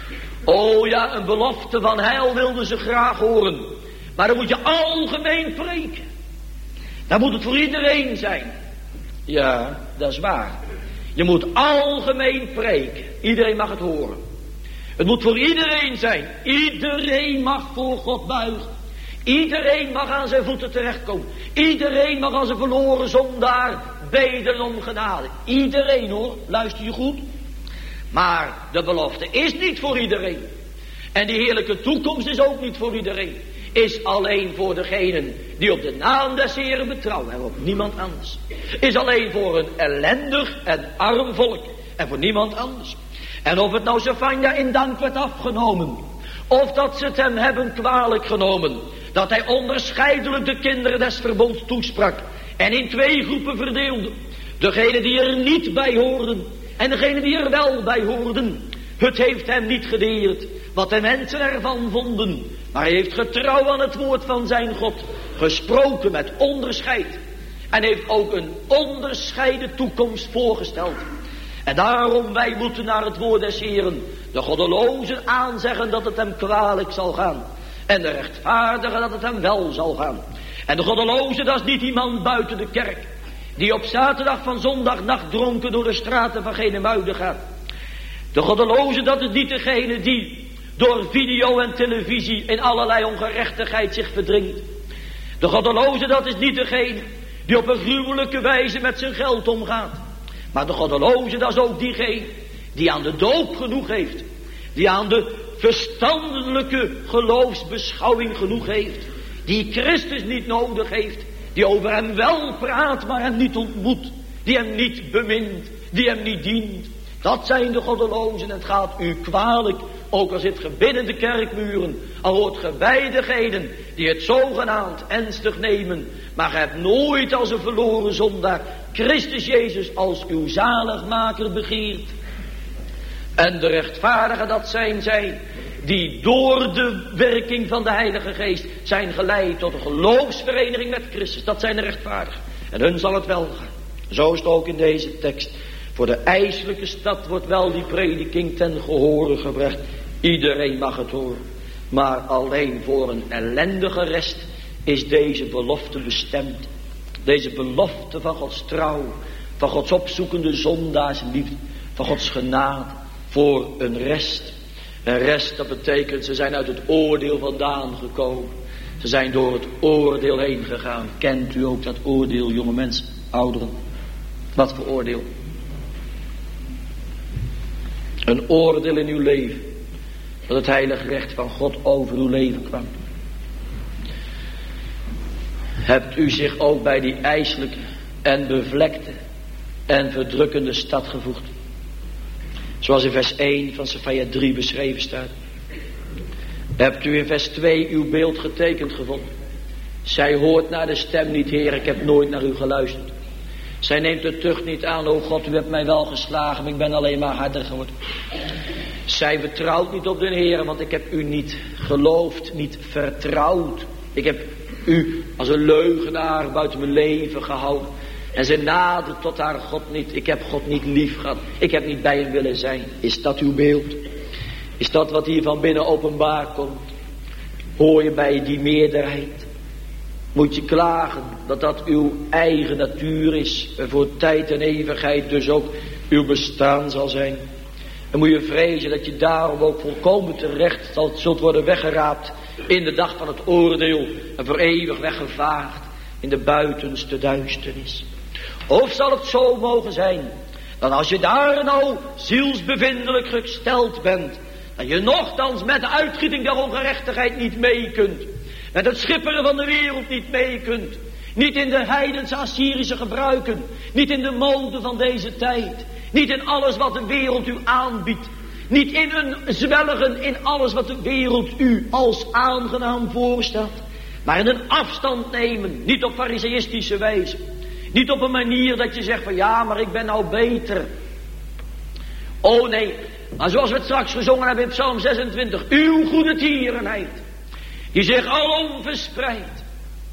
B: Oh ja, een belofte van heil wilden ze graag horen. Maar dan moet je algemeen preken. Dan moet het voor iedereen zijn. Ja, dat is waar. Je moet algemeen preken. Iedereen mag het horen. Het moet voor iedereen zijn. Iedereen mag voor God buigen. Iedereen mag aan zijn voeten terechtkomen. Iedereen mag als een verloren zondaar beden om genade. Iedereen hoor, luister je goed. Maar de belofte is niet voor iedereen. En die heerlijke toekomst is ook niet voor iedereen. Is alleen voor degenen die op de naam des Heren betrouwen en op niemand anders. Is alleen voor een ellendig en arm volk en voor niemand anders. En of het nou Sefanja in dank werd afgenomen, of dat ze het hem hebben kwalijk genomen, dat hij onderscheidelijk de kinderen des verbonds toesprak en in twee groepen verdeelde. Degenen die er niet bij hoorden en degenen die er wel bij hoorden. Het heeft hem niet gedeerd wat de mensen ervan vonden, maar hij heeft getrouw aan het woord van zijn God gesproken met onderscheid en heeft ook een onderscheiden toekomst voorgesteld. En daarom wij moeten naar het woord des Heren de goddelozen aanzeggen dat het hem kwalijk zal gaan. En de rechtvaardigen dat het hem wel zal gaan. En de goddeloze, dat is niet iemand buiten de kerk, die op zaterdag van zondagnacht dronken door de straten van Genemuiden gaat. De goddeloze, dat is niet degene die door video en televisie in allerlei ongerechtigheid zich verdringt. De goddeloze, dat is niet degene die op een gruwelijke wijze met zijn geld omgaat. Maar de goddeloze, dat is ook diegene die aan de doop genoeg heeft. Die aan de verstandelijke geloofsbeschouwing genoeg heeft. Die Christus niet nodig heeft. Die over hem wel praat, maar hem niet ontmoet. Die hem niet bemint. Die hem niet dient. Dat zijn de goddelozen. En het gaat u kwalijk. Ook al zit ge binnen de kerkmuren. Al hoort ge bij degenen die het zogenaamd ernstig nemen. Maar ge hebt nooit als een verloren zondaar Christus Jezus als uw zaligmaker begeerd. En de rechtvaardigen, dat zijn zij die door de werking van de Heilige Geest zijn geleid tot een geloofsvereniging met Christus. Dat zijn de rechtvaardigen. En hun zal het wel gaan. Zo is het ook in deze tekst. Voor de ijselijke stad wordt wel die prediking ten gehore gebracht. Iedereen mag het horen. Maar alleen voor een ellendige rest is deze belofte bestemd. Deze belofte van Gods trouw, van Gods opzoekende zondaarsliefde, van Gods genade voor een rest. Een rest, dat betekent ze zijn uit het oordeel vandaan gekomen. Ze zijn door het oordeel heen gegaan. Kent u ook dat oordeel, jonge mensen, ouderen? Wat voor oordeel? Een oordeel in uw leven. Dat het heilige recht van God over uw leven kwam. Hebt u zich ook bij die ijselijke en bevlekte en verdrukkende stad gevoegd? Zoals in vers één van Sefanja drie beschreven staat. Hebt u in vers twee uw beeld getekend gevonden? Zij hoort naar de stem niet, Heer, ik heb nooit naar u geluisterd. Zij neemt de tucht niet aan, o God, u hebt mij wel geslagen, maar ik ben alleen maar harder geworden. Zij vertrouwt niet op de Heer, want ik heb u niet geloofd, niet vertrouwd. Ik heb u als een leugenaar buiten mijn leven gehouden. En ze nadert tot haar God niet. Ik heb God niet lief gehad. Ik heb niet bij hem willen zijn. Is dat uw beeld? Is dat wat hier van binnen openbaar komt? Hoor je bij die meerderheid? Moet je klagen dat dat uw eigen natuur is. En voor tijd en eeuwigheid dus ook uw bestaan zal zijn. En moet je vrezen dat je daarom ook volkomen terecht zult worden weggeraapt in de dag van het oordeel. En voor eeuwig weggevaagd in de buitenste duisternis. Of zal het zo mogen zijn, dat als je daar nou zielsbevindelijk gesteld bent, dat je nochtans met de uitgieting der ongerechtigheid niet mee kunt. Met het schipperen van de wereld niet mee kunt. Niet in de heidense Assyrische gebruiken. Niet in de mode van deze tijd. Niet in alles wat de wereld u aanbiedt. Niet in een zwelgen in alles wat de wereld u als aangenaam voorstelt. Maar in een afstand nemen. Niet op fariseïstische wijze. Niet op een manier dat je zegt van ja, maar ik ben nou beter. Oh nee, maar zoals we het straks gezongen hebben in Psalm zesentwintig. Uw goede tierenheid. Die zich alom verspreidt.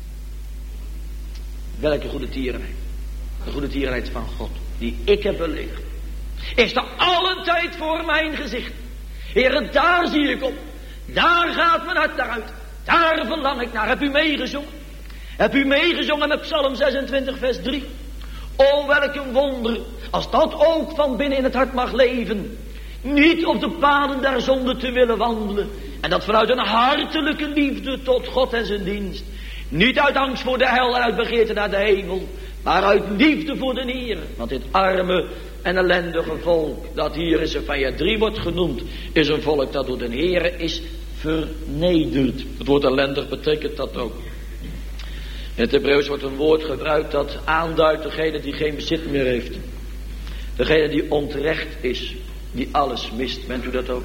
B: Welke goede tierenheid? De goede tierenheid van God. Die ik heb beleefd. Is er allen tijd voor mijn gezicht. Heren, daar zie ik op. Daar gaat mijn hart naar uit. Daar verlang ik naar. Heb u meegezongen? Heb u meegezongen met Psalm zesentwintig vers drie? O, welk een wonder. Als dat ook van binnen in het hart mag leven. Niet op de paden der zonde te willen wandelen. En dat vanuit een hartelijke liefde tot God en zijn dienst. Niet uit angst voor de hel en uit begeerte naar de hemel. Maar uit liefde voor de Heer. Want dit arme en ellendige volk dat hier in Sefanja drie wordt genoemd. Is een volk dat door de Heer is vernederd. Het woord ellendig betekent dat ook. In het Hebreeuws wordt een woord gebruikt dat aanduidt degene die geen bezit meer heeft. Degene die ontrecht is. Die alles mist. Bent u dat ook?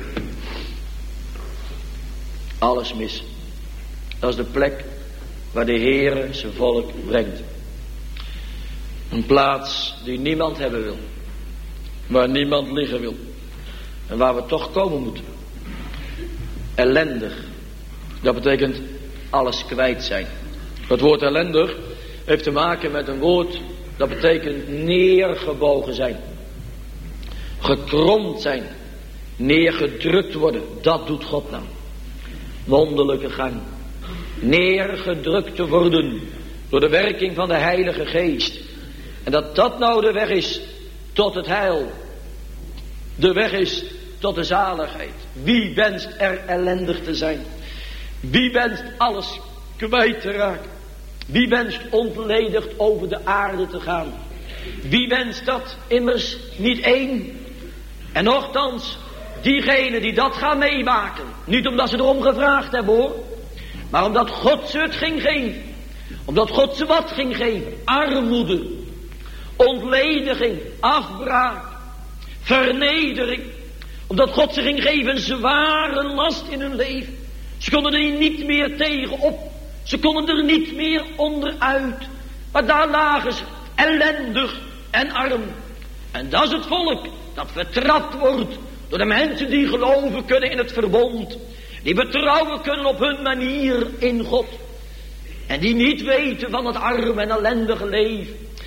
B: Alles mis. Dat is de plek waar de Heere zijn volk brengt. Een plaats die niemand hebben wil. Waar niemand liggen wil. En waar we toch komen moeten. Ellendig. Dat betekent alles kwijt zijn. Het woord ellendig heeft te maken met een woord dat betekent neergebogen zijn. Gekromd zijn. Neergedrukt worden. Dat doet God nou. Wonderlijke gang. Neergedrukt te worden door de werking van de Heilige Geest. En dat dat nou de weg is tot het heil. De weg is tot de zaligheid. Wie wenst er ellendig te zijn? Wie wenst alles kwijt te raken? Wie wenst ontledigd over de aarde te gaan? Wie wenst dat? Immers niet één. En nochtans, diegenen die dat gaan meemaken. Niet omdat ze erom gevraagd hebben hoor. Maar omdat God ze het ging geven. Omdat God ze wat ging geven. Armoede. Ontlediging. Afbraak. Vernedering. Omdat God ze ging geven een zware last in hun leven. Ze konden er niet meer tegenop. Ze konden er niet meer onderuit. Maar daar lagen ze. Ellendig en arm. En dat is het volk dat vertrapt wordt. Door de mensen die geloven kunnen in het verbond. Die betrouwen kunnen op hun manier in God. En die niet weten van het arme en ellendige leven.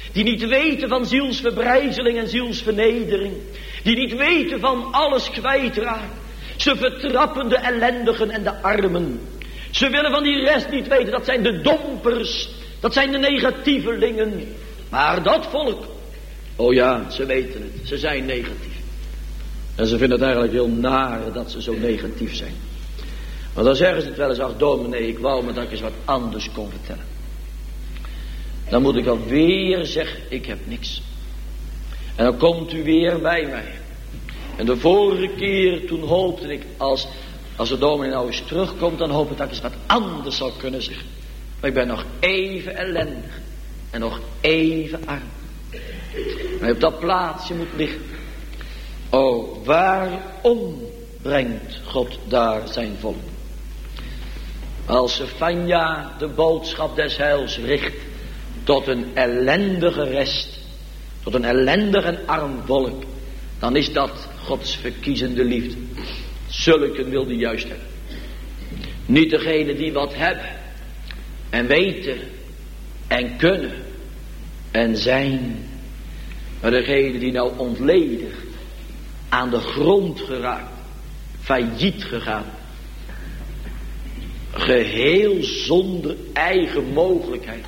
B: Die niet weten van zielsverbrijzeling en zielsvernedering. Die niet weten van alles kwijtraken. Ze vertrappen de ellendigen en de armen. Ze willen van die rest niet weten. Dat zijn de dompers. Dat zijn de negatievelingen. Maar dat volk. Oh ja, ze weten het. Ze zijn negatief. En ze vinden het eigenlijk heel naar dat ze zo negatief zijn. Maar dan zeggen ze het wel eens. Ach dominee, ik wou me dat ik eens wat anders kon vertellen. Dan moet ik alweer zeggen, ik heb niks. En dan komt u weer bij mij. En de vorige keer toen hoopte ik, als, als de dominee nou eens terugkomt, dan hoop ik dat ik eens wat anders zal kunnen zeggen. Maar ik ben nog even ellendig. En nog even arm. Maar op dat plaatsje moet liggen. Oh, waarom brengt God daar zijn volk? Als Sefanja de boodschap des heils richt tot een ellendige rest, tot een ellendig en arm volk, dan is dat Gods verkiezende liefde. Zulken wil hij juist hebben. Niet degene die wat hebben en weten en kunnen en zijn, maar degene die nou ontledigd, aan de grond geraakt, failliet gegaan, geheel zonder eigen mogelijkheid,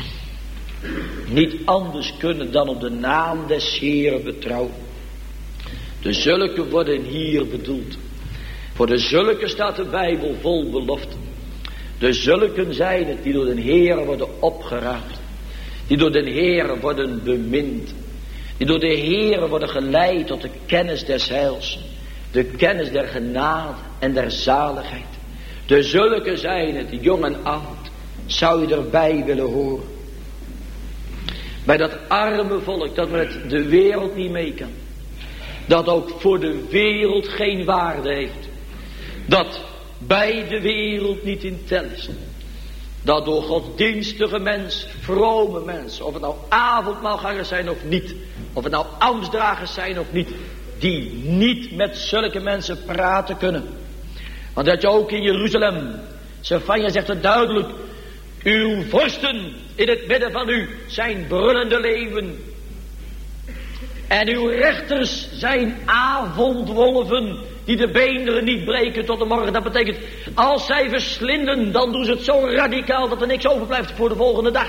B: niet anders kunnen dan op de naam des Heeren betrouwen. De zulke worden hier bedoeld. Voor de zulke staat de Bijbel vol beloften. De zulken zijn het die door de Heer worden opgeraapt, die door de Heer worden bemind, die door de Heer worden geleid tot de kennis des heils, de kennis der genade en der zaligheid. De zulke zijn het, jong en oud, zou je erbij willen horen. Bij dat arme volk dat met de wereld niet mee kan. Dat ook voor de wereld geen waarde heeft. Dat bij de wereld niet in tel is. Dat door godsdienstige mensen, vrome mensen, of het nou avondmaalgangers zijn of niet, of het nou ambtsdragers zijn of niet, die niet met zulke mensen praten kunnen. Want dat je ook in Jeruzalem, Sefanja zegt het duidelijk, uw vorsten in het midden van u zijn brullende leeuwen. En uw rechters zijn avondwolven die de beenderen niet breken tot de morgen. Dat betekent, als zij verslinden, dan doen ze het zo radicaal dat er niks overblijft voor de volgende dag.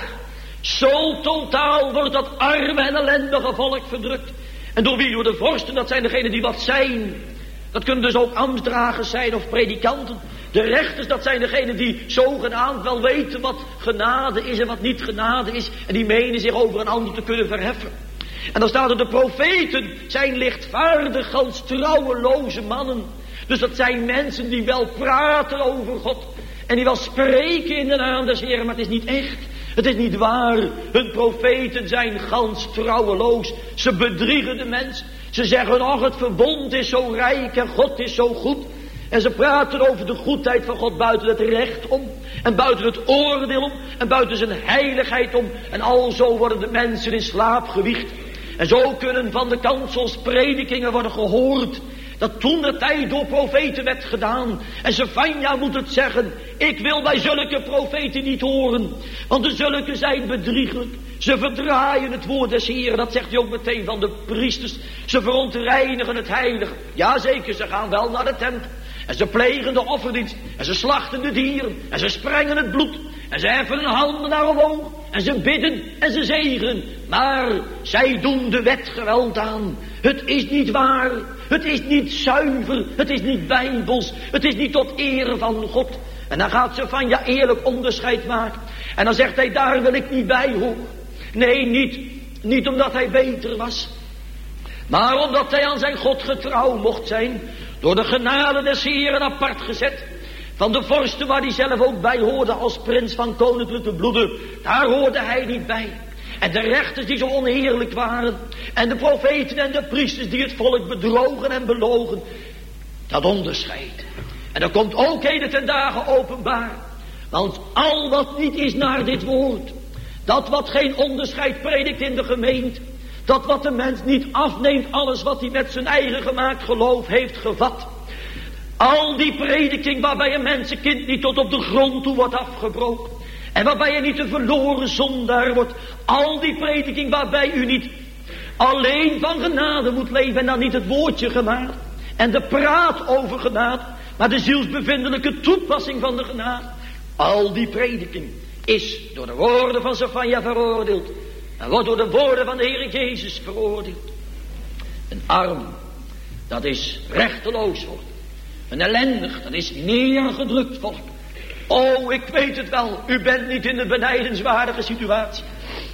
B: Zo totaal wordt dat arme en ellendige volk verdrukt. En door wie? Door de vorsten, dat zijn degenen die wat zijn. Dat kunnen dus ook ambtsdragers zijn of predikanten. De rechters, dat zijn degenen die zogenaamd wel weten wat genade is en wat niet genade is. En die menen zich over een ander te kunnen verheffen. En dan staat er, de profeten zijn lichtvaardig, gans trouweloze mannen. Dus dat zijn mensen die wel praten over God. En die wel spreken in de naam des Heeren, maar het is niet echt. Het is niet waar. Hun profeten zijn gans trouweloos. Ze bedriegen de mens. Ze zeggen, ach, het verbond is zo rijk en God is zo goed. En ze praten over de goedheid van God buiten het recht om. En buiten het oordeel om. En buiten zijn heiligheid om. En alzo worden de mensen in slaap gewiegd. En zo kunnen van de kansels predikingen worden gehoord. Dat toen de tijd door profeten werd gedaan. En Sefanja moet het zeggen. Ik wil bij zulke profeten niet horen. Want de zulke zijn bedrieglijk. Ze verdraaien het woord des Heeren. Dat zegt hij ook meteen van de priesters. Ze verontreinigen het heilige. Jazeker, ze gaan wel naar de tempel. En ze plegen de offerdienst. En ze slachten de dieren. En ze sprengen het bloed. En ze heffen hun handen naar omhoog. En ze bidden en ze zegenen. Maar zij doen de wet geweld aan. Het is niet waar. Het is niet zuiver. Het is niet bijbels. Het is niet tot ere van God. En dan gaat Sefanja eerlijk onderscheid maken. En dan zegt hij, daar wil ik niet bij horen. Nee, niet, niet omdat hij beter was. Maar omdat hij aan zijn God getrouw mocht zijn. Door de genade des Heeren apart gezet. Van de vorsten waar hij zelf ook bij hoorde als prins van koninklijke bloeden. Daar hoorde hij niet bij. En de rechters die zo onheerlijk waren. En de profeten en de priesters die het volk bedrogen en belogen. Dat onderscheid. En dat komt ook heden ten dagen openbaar. Want al wat niet is naar dit woord. Dat wat geen onderscheid predikt in de gemeente. Dat wat de mens niet afneemt, alles wat hij met zijn eigen gemaakt geloof heeft gevat. Al die prediking waarbij een mensenkind niet tot op de grond toe wordt afgebroken. En waarbij je niet een verloren zondaar wordt. Al die prediking waarbij u niet alleen van genade moet leven en dan niet het woordje genade. En de praat over genade. Maar de zielsbevindelijke toepassing van de genade. Al die prediking is door de woorden van Sefanja veroordeeld. En wordt door de woorden van de Heer Jezus veroordeeld. Een arm, dat is rechteloos volk. Een ellendig, dat is neergedrukt volk. Oh, ik weet het wel. U bent niet in een benijdenswaardige situatie.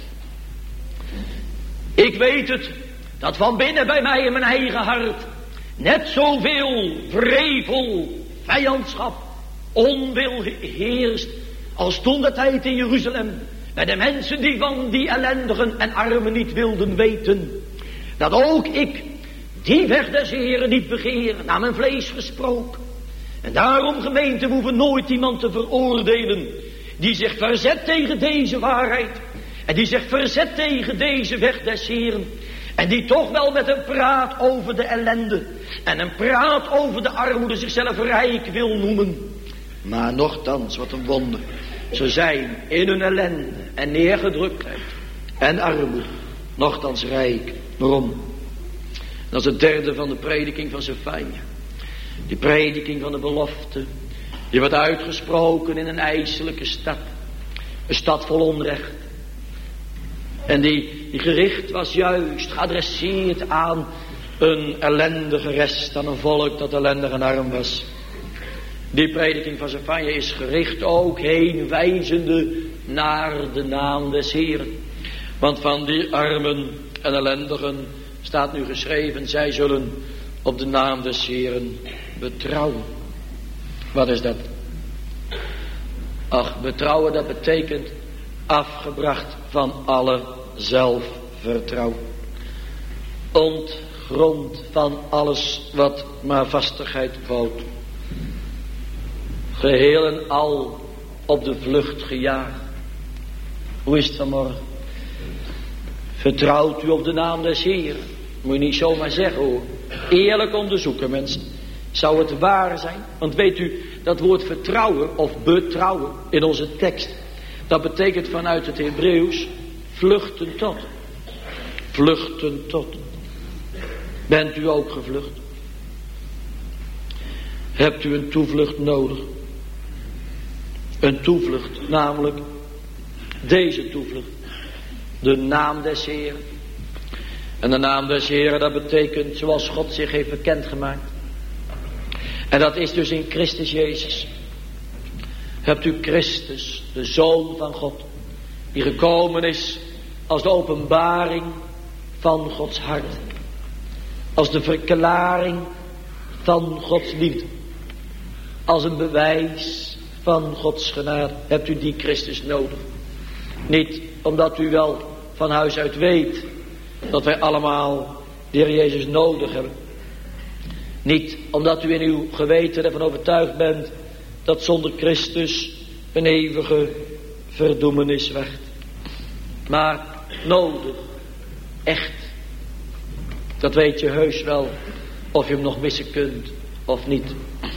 B: Ik weet het. Dat van binnen bij mij in mijn eigen hart. Net zoveel vrevel, vijandschap, onwil heerst. Als toen de tijd in Jeruzalem. Bij de mensen die van die ellendigen en armen niet wilden weten. Dat ook ik die weg des Heren niet begeer. Naar mijn vlees gesproken. En daarom, gemeente, we hoeven nooit iemand te veroordelen die zich verzet tegen deze waarheid. En die zich verzet tegen deze weg des Heren. En die toch wel met een praat over de ellende en een praat over de armoede zichzelf rijk wil noemen.
A: Maar nochtans, wat een wonder. Ze zijn in hun ellende en neergedruktheid en armoede nochtans rijk. Waarom? Dat is het derde van de prediking van Sefanja. Die prediking van de belofte. Die wordt uitgesproken in een ijselijke stad. Een stad vol onrecht. En die, die gericht was juist geadresseerd aan een ellendige rest. Aan een volk dat ellendig en arm was. Die prediking van Sefanja is gericht ook heen wijzende naar de naam des Heeren. Want van die armen en ellendigen staat nu geschreven. Zij zullen op de naam des Heeren betrouwen. Wat is dat? Ach, betrouwen, dat betekent afgebracht van alle zelfvertrouwen. Ontgrond van alles wat maar vastigheid bouwt. Geheel en al op de vlucht gejaagd. Hoe is het vanmorgen? Vertrouwt u op de naam des Heeren? Moet je niet zomaar zeggen hoor. Eerlijk onderzoeken mensen. Zou het waar zijn? Want weet u, dat woord vertrouwen of betrouwen in onze tekst. Dat betekent vanuit het Hebreeuws vluchten tot. Vluchten tot. Bent u ook gevlucht? Hebt u een toevlucht nodig? Een toevlucht, namelijk deze toevlucht. De naam des Heeren. En de naam des Heeren, dat betekent zoals God zich heeft bekendgemaakt. En dat is dus in Christus Jezus. Hebt u Christus, de Zoon van God, die gekomen is als de openbaring van Gods hart. Als de verklaring van Gods liefde. Als een bewijs van Gods genade. Hebt u die Christus nodig. Niet omdat u wel van huis uit weet dat wij allemaal de Heer Jezus nodig hebben. Niet omdat u in uw geweten ervan overtuigd bent dat zonder Christus een eeuwige verdoemenis wacht. Maar nodig, echt. Dat weet je heus wel of je hem nog missen kunt of niet.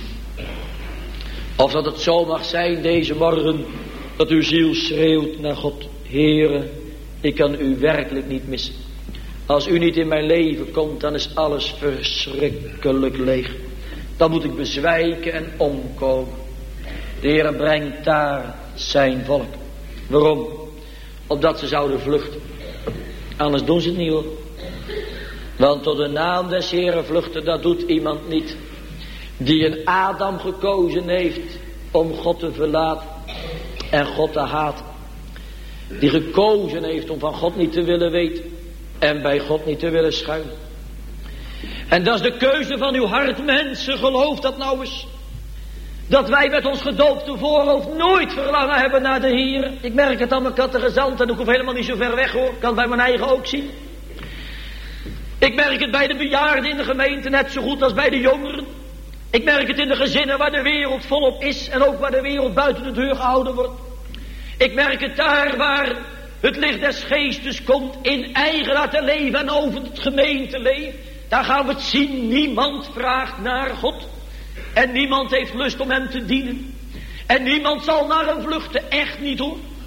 A: Of dat het zo mag zijn deze morgen dat uw ziel schreeuwt naar God. Heere, ik kan u werkelijk niet missen. Als u niet in mijn leven komt, dan is alles verschrikkelijk leeg. Dan moet ik bezwijken en omkomen. De Heer brengt daar zijn volk. Waarom? Opdat ze zouden vluchten. Anders doen ze het niet hoor. Want tot de naam des Heeren vluchten, dat doet iemand niet. Die een Adam gekozen heeft om God te verlaten en God te haten. Die gekozen heeft om van God niet te willen weten en bij God niet te willen schuilen. En dat is de keuze van uw hart, mensen, geloof dat nou eens. Dat wij met ons gedoopte voorhoofd nooit verlangen hebben naar de Heer. Ik merk het aan mijn kattegezant en ik hoef helemaal niet zo ver weg hoor. Ik kan het bij mijn eigen ook zien. Ik merk het bij de bejaarden in de gemeente net zo goed als bij de jongeren. Ik merk het in de gezinnen waar de wereld volop is en ook waar de wereld buiten de deur gehouden wordt. Ik merk het daar waar het licht des geestes komt in eigen laten leven en over het gemeenteleven. Daar gaan we het zien. Niemand vraagt naar God. En niemand heeft lust om hem te dienen. En niemand zal naar hem vluchten. Echt niet hoor.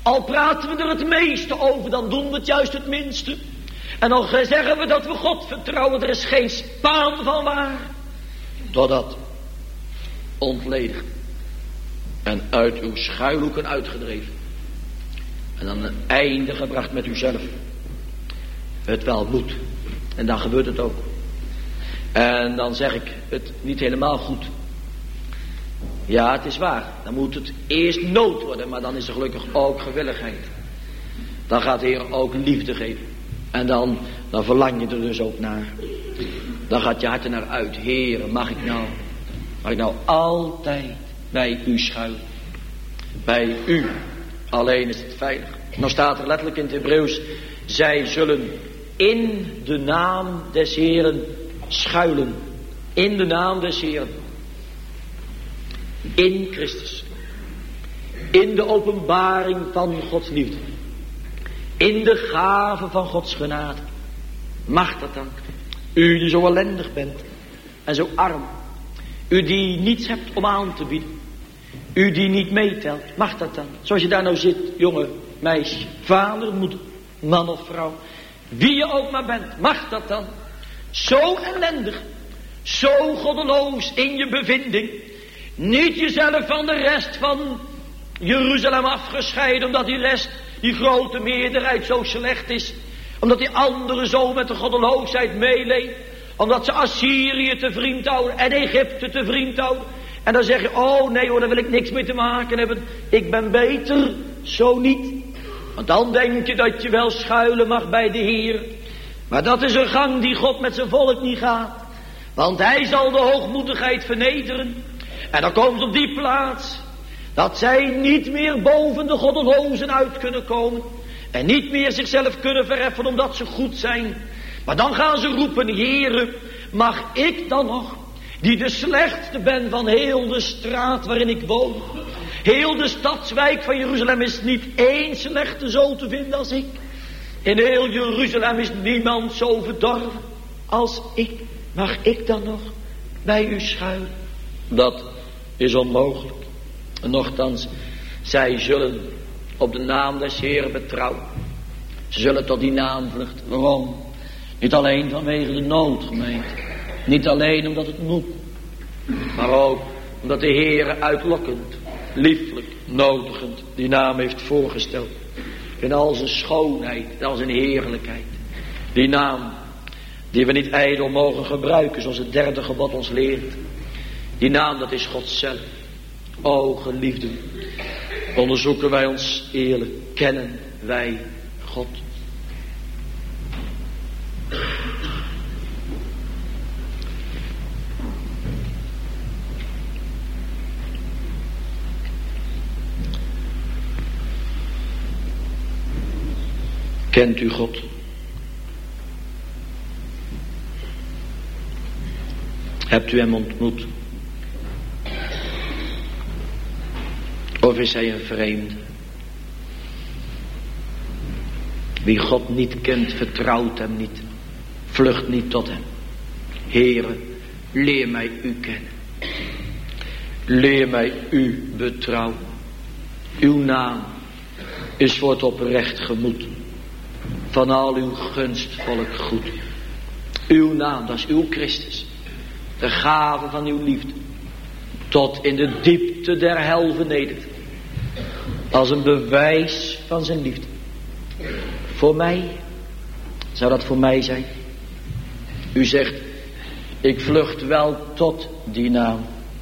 B: Al praten we er het meeste over, dan doen we het juist het minste. En dan zeggen we dat we God vertrouwen, er is geen spaan van waar. Totdat ontledig en uit uw schuilhoeken uitgedreven. En dan een einde gebracht met uzelf. Het wel moet. En dan gebeurt het ook. En dan zeg ik het niet helemaal goed. Ja, het is waar. Dan moet het eerst nood worden. Maar dan is er gelukkig ook gewilligheid. Dan gaat de Heer ook liefde geven. En dan, dan verlang je er dus ook naar. Dan gaat je hart er naar uit. Heere, mag ik nou, mag ik nou altijd bij u schuilen. Bij u alleen is het veilig. Nou staat er letterlijk in het Hebreeuws. Zij zullen in de naam des Heeren schuilen. In de naam des Heeren. In Christus. In de openbaring van Gods liefde. In de gave van Gods genade. Mag dat dan? U die zo ellendig bent. En zo arm. U die niets hebt om aan te bieden. U die niet meetelt. Mag dat dan? Zoals je daar nou zit, jongen, meisje, vader, moeder, man of vrouw. Wie je ook maar bent. Mag dat dan? Zo ellendig. Zo goddeloos in je bevinding. Niet jezelf van de rest van Jeruzalem afgescheiden. Omdat die rest, die grote meerderheid zo slecht is. Omdat die anderen zo met de goddeloosheid meeleeft. Omdat ze Assyrië te vriend houden en Egypte te vriend houden. En dan zeg je, oh nee hoor, daar wil ik niks mee te maken hebben. Ik ben beter, zo niet. Want dan denk je dat je wel schuilen mag bij de Heer. Maar dat is een gang die God met zijn volk niet gaat. Want hij zal de hoogmoedigheid vernederen. En dan komt op die plaats dat zij niet meer boven de goddelozen uit kunnen komen. En niet meer zichzelf kunnen verheffen omdat ze goed zijn. Maar dan gaan ze roepen, Heere, mag ik dan nog, die de slechtste ben van heel de straat waarin ik woon. Heel de stadswijk van Jeruzalem is niet één slechte zo te vinden als ik. In heel Jeruzalem is niemand zo verdorven als ik. Mag ik dan nog bij u schuilen? Dat is onmogelijk. En nochtans, zij zullen op de naam des Heeren betrouwen. Ze zullen tot die naam vluchten. Waarom? Niet alleen vanwege de nood, gemeente. Niet alleen omdat het moet. Maar ook omdat de Heere uitlokkend, lieflijk, nodigend die naam heeft voorgesteld. In al zijn schoonheid, in al zijn heerlijkheid. Die naam die we niet ijdel mogen gebruiken zoals het derde gebod ons leert. Die naam, dat is God zelf. O geliefden, onderzoeken wij ons eerlijk, kennen wij God. Kent u God? Hebt u hem ontmoet? Of is hij een vreemde? Wie God niet kent, vertrouwt hem niet. Vlucht niet tot hem. Heere, leer mij u kennen. Leer mij u betrouwen. Uw naam is voor het oprecht gemoed. Van al uw gunstvolk goed. Uw naam, dat is uw Christus. De gave van uw liefde. Tot in de diepte der hel vernederd. Als een bewijs van zijn liefde. Voor mij. Zou dat voor mij zijn? U zegt. Ik vlucht wel tot die naam.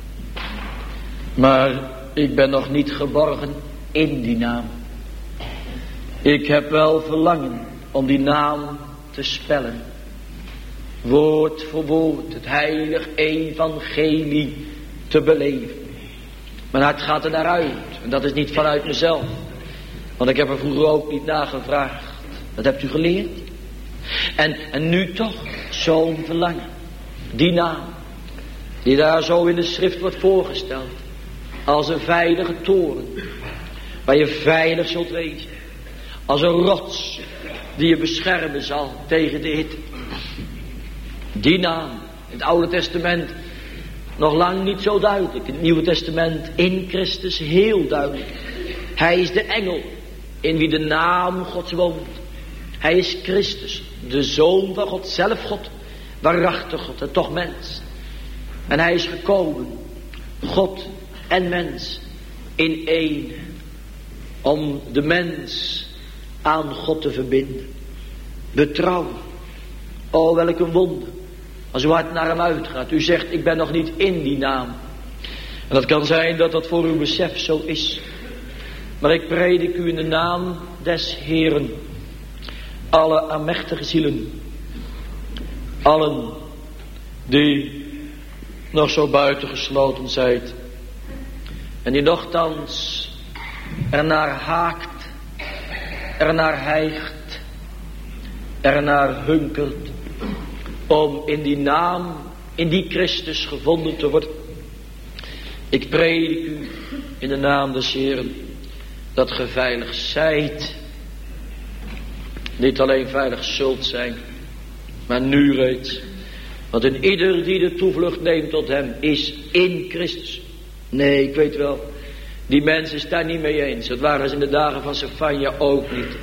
B: Maar ik ben nog niet geborgen in die naam. Ik heb wel verlangen om die naam te spellen. Woord voor woord. Het heilig evangelie te beleven. Mijn hart gaat er naar uit. En dat is niet vanuit mezelf. Want ik heb er vroeger ook niet naar gevraagd. Dat hebt u geleerd. En, en nu toch zo'n verlangen. Die naam. Die daar zo in de schrift wordt voorgesteld. Als een veilige toren. Waar je veilig zult wezen. Als een rots. Die je beschermen zal tegen de hitte. Die naam. In het Oude Testament. Nog lang niet zo duidelijk. In het Nieuwe Testament in Christus heel duidelijk. Hij is de engel in wie de naam Gods woont. Hij is Christus, de Zoon van God, zelf God, waarachtig God en toch mens. En hij is gekomen, God en mens, in één, om de mens aan God te verbinden. Betrouwen. Oh, welk een wonder. Als uw hart naar hem uitgaat. U zegt, ik ben nog niet in die naam. En dat kan zijn dat dat voor uw besef zo is. Maar ik predik u in de naam des Heeren. Alle aanmächtige zielen. Allen die nog zo buitengesloten zijn. En die nochtans ernaar haakt. Ernaar hijgt. Ernaar hunkert. Om in die naam, in die Christus gevonden te worden. Ik predik u in de naam des Heeren. Dat ge veilig zijt. Niet alleen veilig zult zijn. Maar nu reeds. Want een ieder die de toevlucht neemt tot hem is in Christus. Nee, ik weet wel. Die mensen is daar niet mee eens. Dat waren ze in de dagen van Sefania ook niet.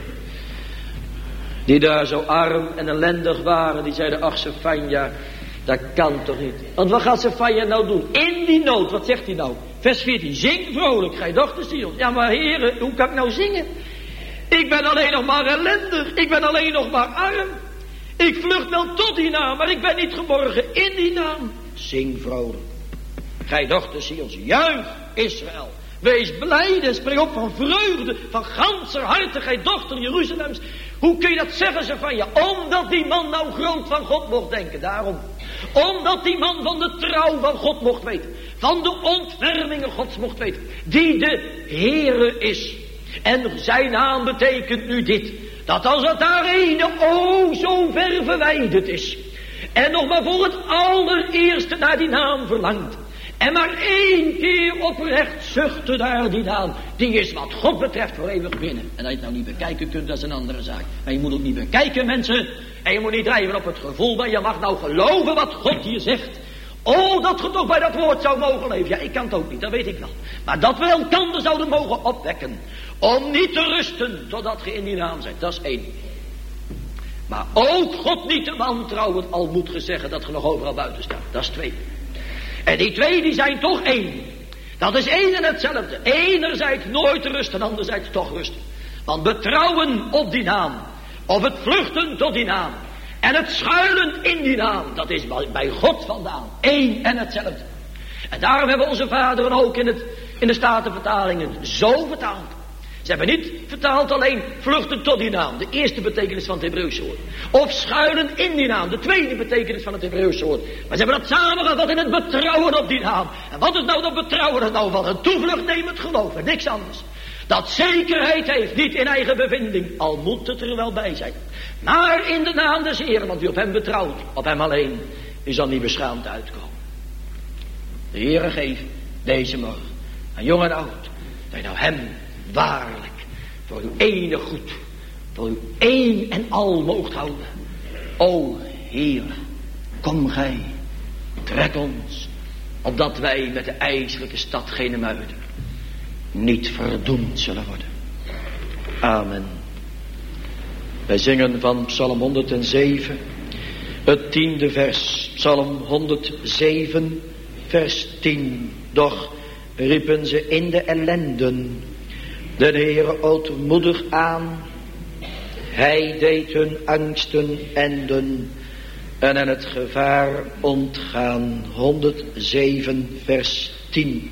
B: Die daar zo arm en ellendig waren. Die zeiden, ach Sefania, dat kan toch niet. Want wat gaat Sefania nou doen? In die nood, wat zegt hij nou? Vers veertien, zing vrolijk, gij dochter Sion. Ja maar heren, hoe kan ik nou zingen? Ik ben alleen nog maar ellendig. Ik ben alleen nog maar arm. Ik vlucht wel tot die naam, maar ik ben niet geborgen in die naam. Zing vrolijk. Gij dochter Sions, juich Israël. Wees blijde, spring op van vreugde, van ganser harte, gij dochter Jeruzalems. Hoe kun je dat zeggen, ze van je? Omdat die man nou groot van God mocht denken, daarom. Omdat die man van de trouw van God mocht weten. Van de ontfermingen Gods mocht weten. Die de Heere is. En zijn naam betekent nu dit. Dat als het daar ene o zo ver verwijderd is. En nog maar voor het allereerste naar die naam verlangt. En maar één keer oprecht zuchtte daar die naam. Die is wat God betreft voor eeuwig binnen. En dat je het nou niet bekijken kunt, dat is een andere zaak. Maar je moet ook niet bekijken, mensen. En je moet niet drijven op het gevoel. Maar je mag nou geloven wat God hier zegt. Oh, dat je toch bij dat woord zou mogen leven. Ja, ik kan het ook niet, dat weet ik wel. Maar dat we elkander zouden mogen opwekken. Om niet te rusten totdat je in die naam bent. Dat is één. Maar ook God niet te wantrouwen. Al moet je zeggen dat je nog overal buiten staat. Dat is twee. En die twee die zijn toch één. Dat is één en hetzelfde. Enerzijds nooit rusten, anderzijds toch rusten. Want betrouwen op die naam. Of het vluchten tot die naam. En het schuilen in die naam. Dat is bij God vandaan. Eén en hetzelfde. En daarom hebben onze vaderen ook in, het, in de Statenvertalingen zo vertaald. Ze hebben niet vertaald alleen vluchten tot die naam. De eerste betekenis van het Hebreeuwse woord. Of schuilen in die naam. De tweede betekenis van het Hebreeuwse woord. Maar ze hebben dat samengevat in het betrouwen op die naam. En wat is nou dat betrouwen? Dat nou van een toevlucht nemend geloven. Niks anders. Dat zekerheid heeft. Niet in eigen bevinding. Al moet het er wel bij zijn. Maar in de naam des Heeren. Want wie op hem betrouwt. Op hem alleen. Die zal niet beschaamd uitkomen. De Heere geeft deze morgen. Aan jong en oud. Dat je nou hem waarlijk voor uw ene goed, voor uw één en al moogt houden. O Heer, kom gij, trek ons, opdat wij met de ijselijke stad Genemuiden niet verdoemd zullen worden. Amen. Wij zingen van Psalm honderdzeven, het tiende vers. Psalm honderdzeven, vers tien. Doch riepen ze in de ellenden de Heere ootmoedig aan. Hij deed hun angsten enden en aan het gevaar ontgaan. honderdzeven vers tien.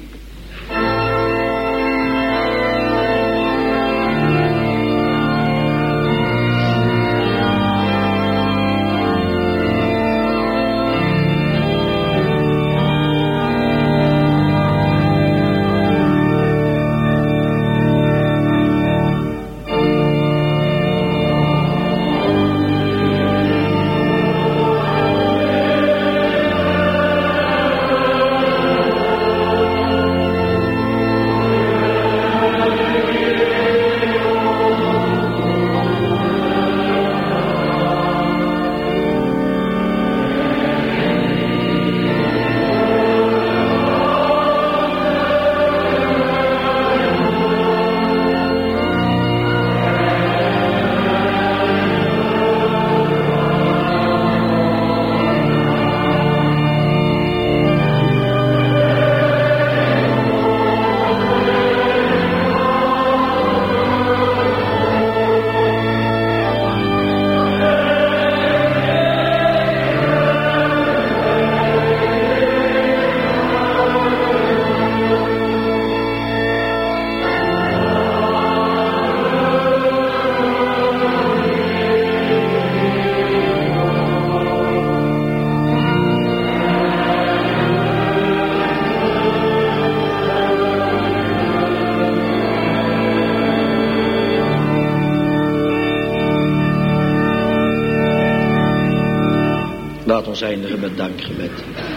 A: Laat ons eindigen met dankgebed.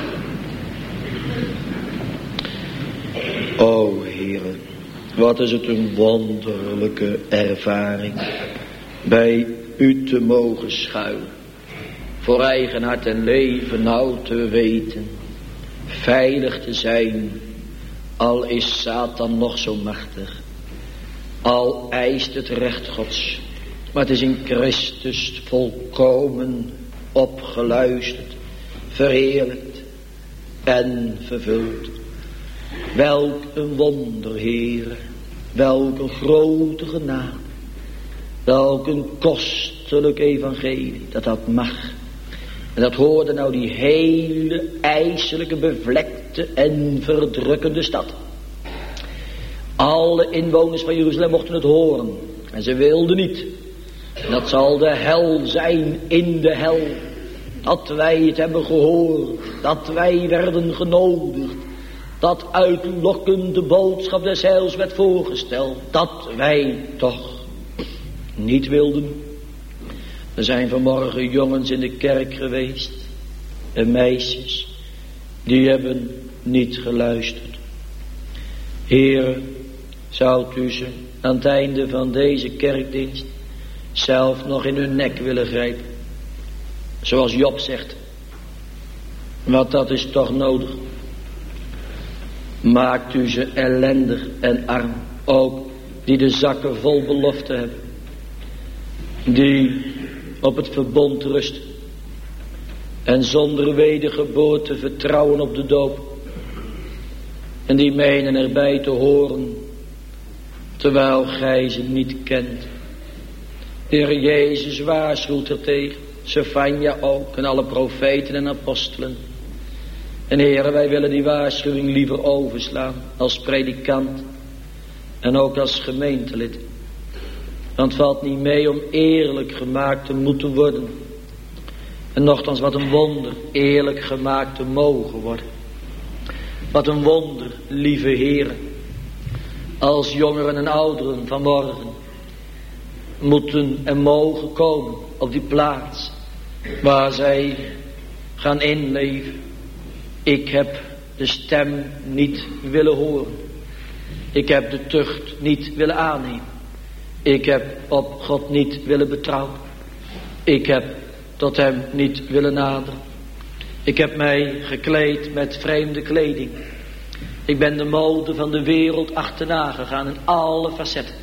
A: O Heere, wat is het een wonderlijke ervaring bij u te mogen schuilen. Voor eigen hart en leven nou te weten, veilig te zijn, al is Satan nog zo machtig. Al eist het recht Gods, maar het is in Christus volkomen opgeluisterd, verheerlijkt en vervuld. Welk een wonder, Heere, welk een grote genade, welk een kostelijk evangelie, dat dat mag. En dat hoorde nou die hele ijselijke, bevlekte en verdrukkende stad. Alle inwoners van Jeruzalem mochten het horen. En ze wilden niet. En dat zal de hel zijn in de hel. Dat wij het hebben gehoord. Dat wij werden genodigd. Dat uitlokkend de boodschap des heils werd voorgesteld. Dat wij toch niet wilden. Er zijn vanmorgen jongens in de kerk geweest. En meisjes. Die hebben niet geluisterd. Heere, zou u ze aan het einde van deze kerkdienst zelf nog in hun nek willen grijpen. Zoals Job zegt. Want dat is toch nodig. Maakt u ze ellendig en arm. Ook die de zakken vol belofte hebben. Die op het verbond rusten. En zonder wedergeboorte vertrouwen op de doop. En die menen erbij te horen. Terwijl gij ze niet kent. De Heer Jezus waarschuwt er tegen. Sefania ook. En alle profeten en apostelen. En Heer, wij willen die waarschuwing liever overslaan. Als predikant. En ook als gemeentelid. Want het valt niet mee om eerlijk gemaakt te moeten worden. En nochtans wat een wonder eerlijk gemaakt te mogen worden. Wat een wonder, lieve heren. Als jongeren en ouderen vanmorgen moeten en mogen komen op die plaats waar zij gaan inleven. Ik heb de stem niet willen horen. Ik heb de tucht niet willen aannemen. Ik heb op God niet willen betrouwen. Ik heb tot hem niet willen naderen. Ik heb mij gekleed met vreemde kleding. Ik ben de mode van de wereld achterna gegaan in alle facetten.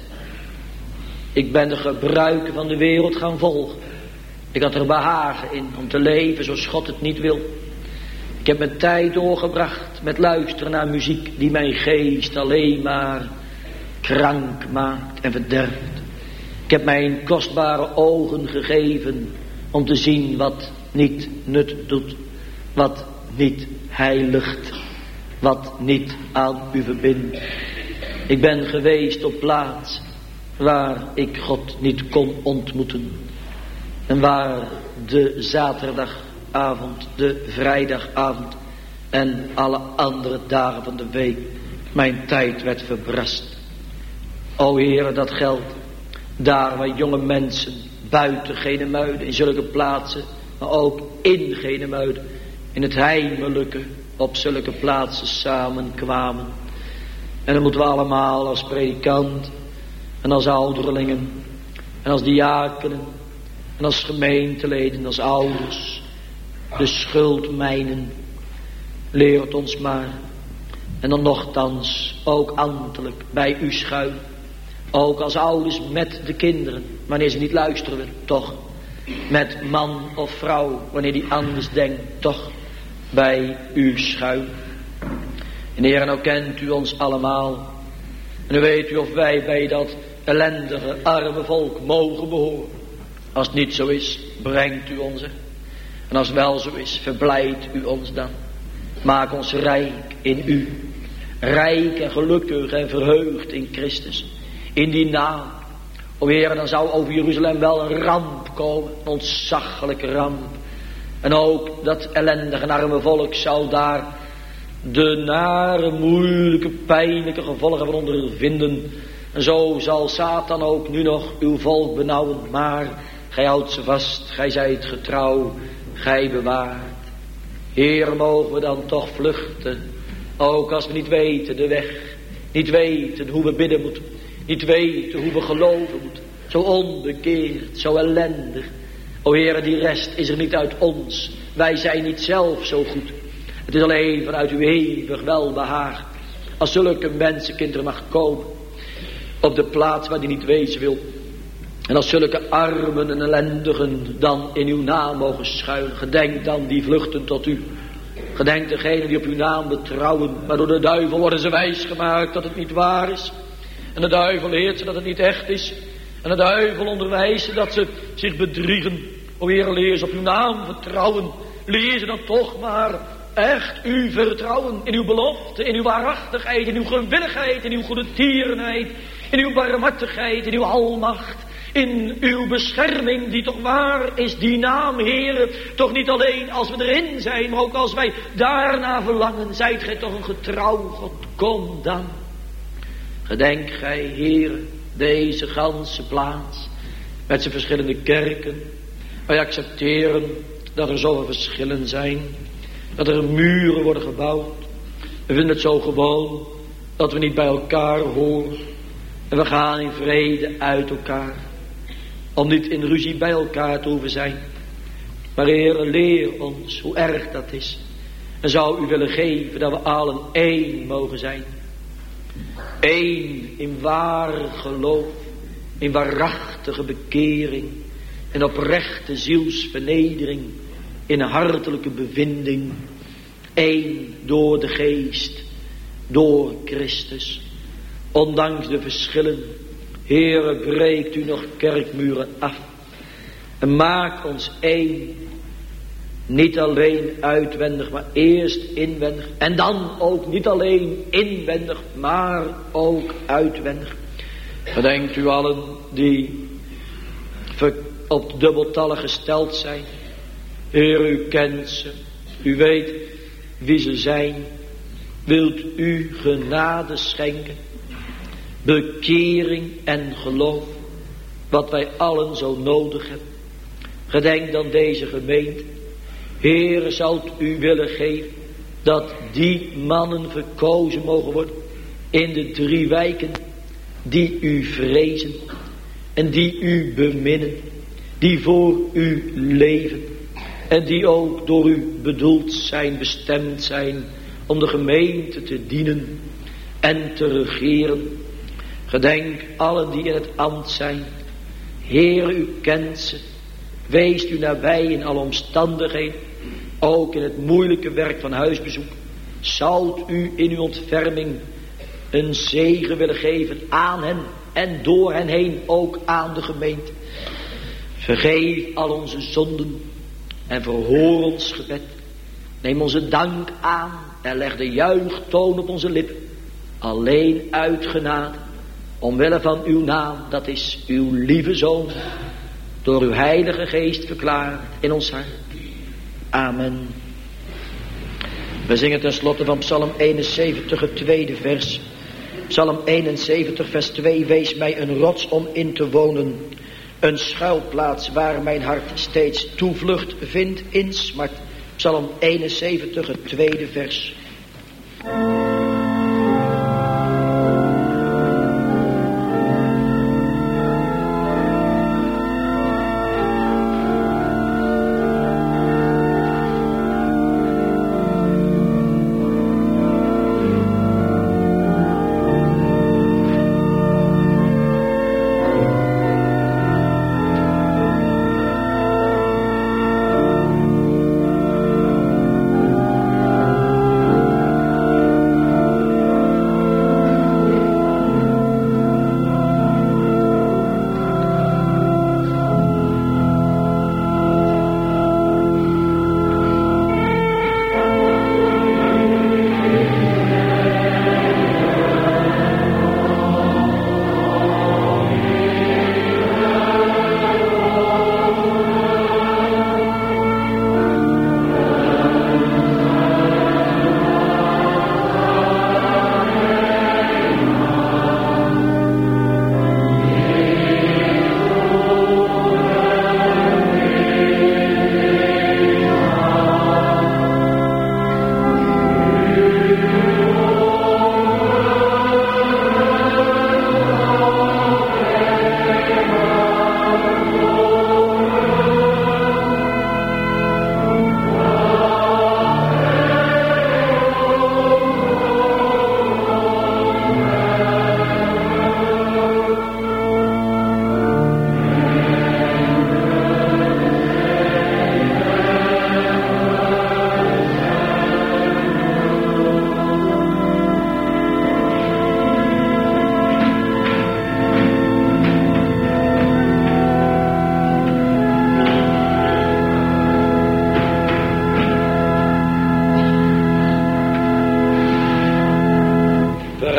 A: Ik ben de gebruiken van de wereld gaan volgen. Ik had er behagen in om te leven zoals God het niet wil. Ik heb mijn tijd doorgebracht met luisteren naar muziek die mijn geest alleen maar krank maakt en verderft. Ik heb mijn kostbare ogen gegeven om te zien wat niet nut doet, wat niet heiligt, wat niet aan u verbindt. Ik ben geweest op plaats waar ik God niet kon ontmoeten. En waar de zaterdagavond, de vrijdagavond en alle andere dagen van de week mijn tijd werd verbrast. O Heere, dat geldt daar waar jonge mensen buiten Genemuiden, in zulke plaatsen, maar ook in Genemuiden, in het heimelijke, op zulke plaatsen samenkwamen. En dan moeten we allemaal als predikant en als ouderlingen en als diakenen en als gemeenteleden, als ouders, de schuld mijnen. Leer het ons maar. En dan nochtans ook ambtelijk bij u schuilen. Ook als ouders met de kinderen, wanneer ze niet luisteren willen, toch. Met man of vrouw, wanneer die anders denkt, toch bij u schuilen. En Heer, nou kent u ons allemaal. En dan weet u of wij bij dat ellendige, arme volk mogen behoren. Als het niet zo is, brengt u ons er. En als het wel zo is, verblijdt u ons dan. Maak ons rijk in u. Rijk en gelukkig en verheugd in Christus. In die naam. O Heer, dan zou over Jeruzalem wel een ramp komen. Een ontzaglijke ramp. En ook dat ellendige en arme volk zou daar de nare, moeilijke, pijnlijke gevolgen van ondervinden. En zo zal Satan ook nu nog uw volk benauwen. Maar gij houdt ze vast, gij zijt getrouw, gij bewaart.
B: Heer, mogen we dan toch vluchten, ook als we niet weten de weg, niet weten hoe we bidden moeten, niet weten hoe we geloven moeten. Zo onbekeerd, zo ellendig. O Heer, die rest is er niet uit ons. Wij zijn niet zelf zo goed. Het is alleen vanuit uw eeuwig welbehagen. Als zulke mensenkinderen mag komen op de plaats waar die niet wezen wil. En als zulke armen en ellendigen dan in uw naam mogen schuilen. Gedenk dan die vluchten tot u. Gedenk degenen die op uw naam betrouwen. Maar door de duivel worden ze wijsgemaakt dat het niet waar is. En de duivel leert ze dat het niet echt is. En de duivel onderwijst ze dat ze zich bedriegen. O Heer, leer ze op uw naam vertrouwen. Leer ze dan toch maar echt u vertrouwen in uw belofte, in uw waarachtigheid, in uw gewilligheid, in uw goede tierenheid, in uw barmhartigheid, in uw almacht, in uw bescherming die toch waar is, die naam, Heere, toch niet alleen als we erin zijn, maar ook als wij daarna verlangen, zijt gij toch een getrouw God, kom dan. Gedenk gij, Heere, deze ganse plaats, met zijn verschillende kerken. Wij accepteren dat er zoveel verschillen zijn, dat er muren worden gebouwd. We vinden het zo gewoon dat we niet bij elkaar horen. En we gaan in vrede uit elkaar, om niet in ruzie bij elkaar te hoeven zijn. Maar Heer, leer ons hoe erg dat is. En zou u willen geven dat we allen één mogen zijn. Eén in waar geloof, in waarachtige bekering, in oprechte zielsvernedering, in hartelijke bevinding. Eén door de geest, door Christus. Ondanks de verschillen, Heere, breekt u nog kerkmuren af. En maak ons één. Niet alleen uitwendig, maar eerst inwendig. En dan ook niet alleen inwendig, maar ook uitwendig. Gedenkt u allen die op dubbeltallen gesteld zijn. Heer, u kent ze. U weet wie ze zijn. Wilt u genade schenken. Bekering en geloof. Wat wij allen zo nodig hebben. Gedenk dan deze gemeente. Heere, zou u willen geven dat die mannen verkozen mogen worden in de drie wijken die u vrezen en die u beminnen, die voor u leven en die ook door u bedoeld zijn, bestemd zijn om de gemeente te dienen en te regeren. Gedenk allen die in het ambt zijn. Heere, u kent ze. Wees u nabij in alle omstandigheden. Ook in het moeilijke werk van huisbezoek. Zoudt u in uw ontferming een zegen willen geven aan hen. En door hen heen ook aan de gemeente. Vergeef al onze zonden. En verhoor ons gebed. Neem onze dank aan. En leg de juichtoon op onze lippen. Alleen uit genade. Omwille van uw naam. Dat is uw lieve Zoon. Door uw heilige geest verklaard in ons hart. Amen. We zingen tenslotte van Psalm eenenzeventig, het tweede vers. Psalm eenenzeventig, vers twee. Wees mij een rots om in te wonen. Een schuilplaats waar mijn hart steeds toevlucht vindt in smart. Psalm eenenzeventig, het tweede vers.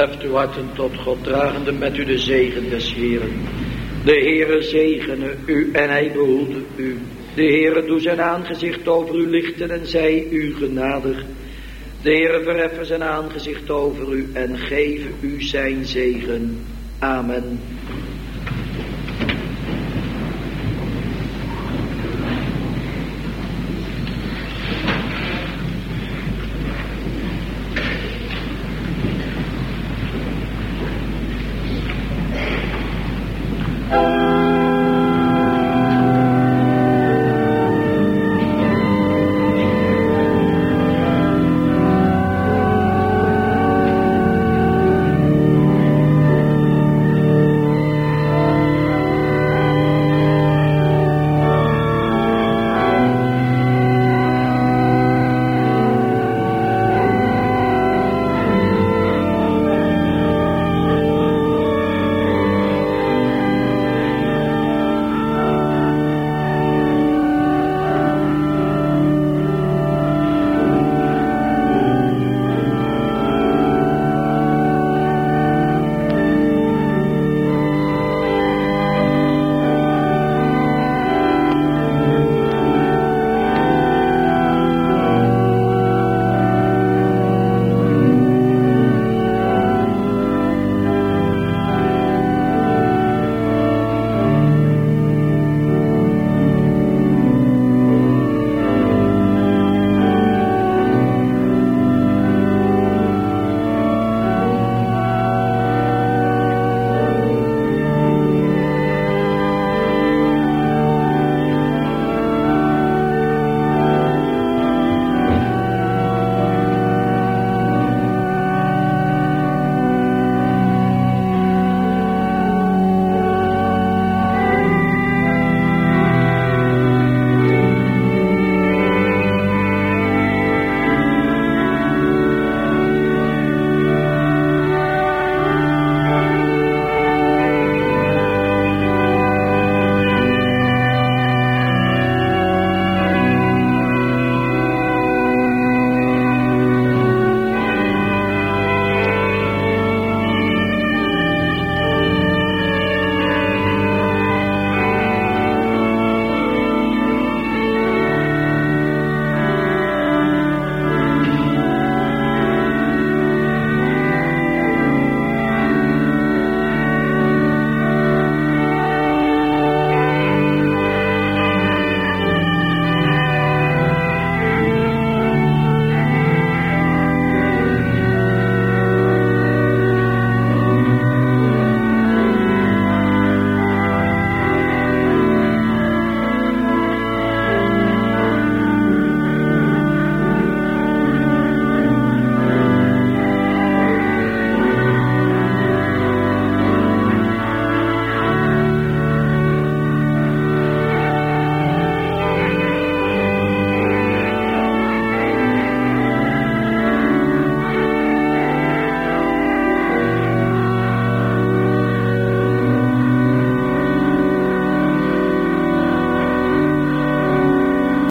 A: Verheft uw harten tot God, dragende met u de zegen des Heeren. De Heere zegene u en hij behoede u. De Heere doe zijn aangezicht over u lichten en zij u genadig. De Heere verheffen zijn aangezicht over u en geven u zijn zegen. Amen.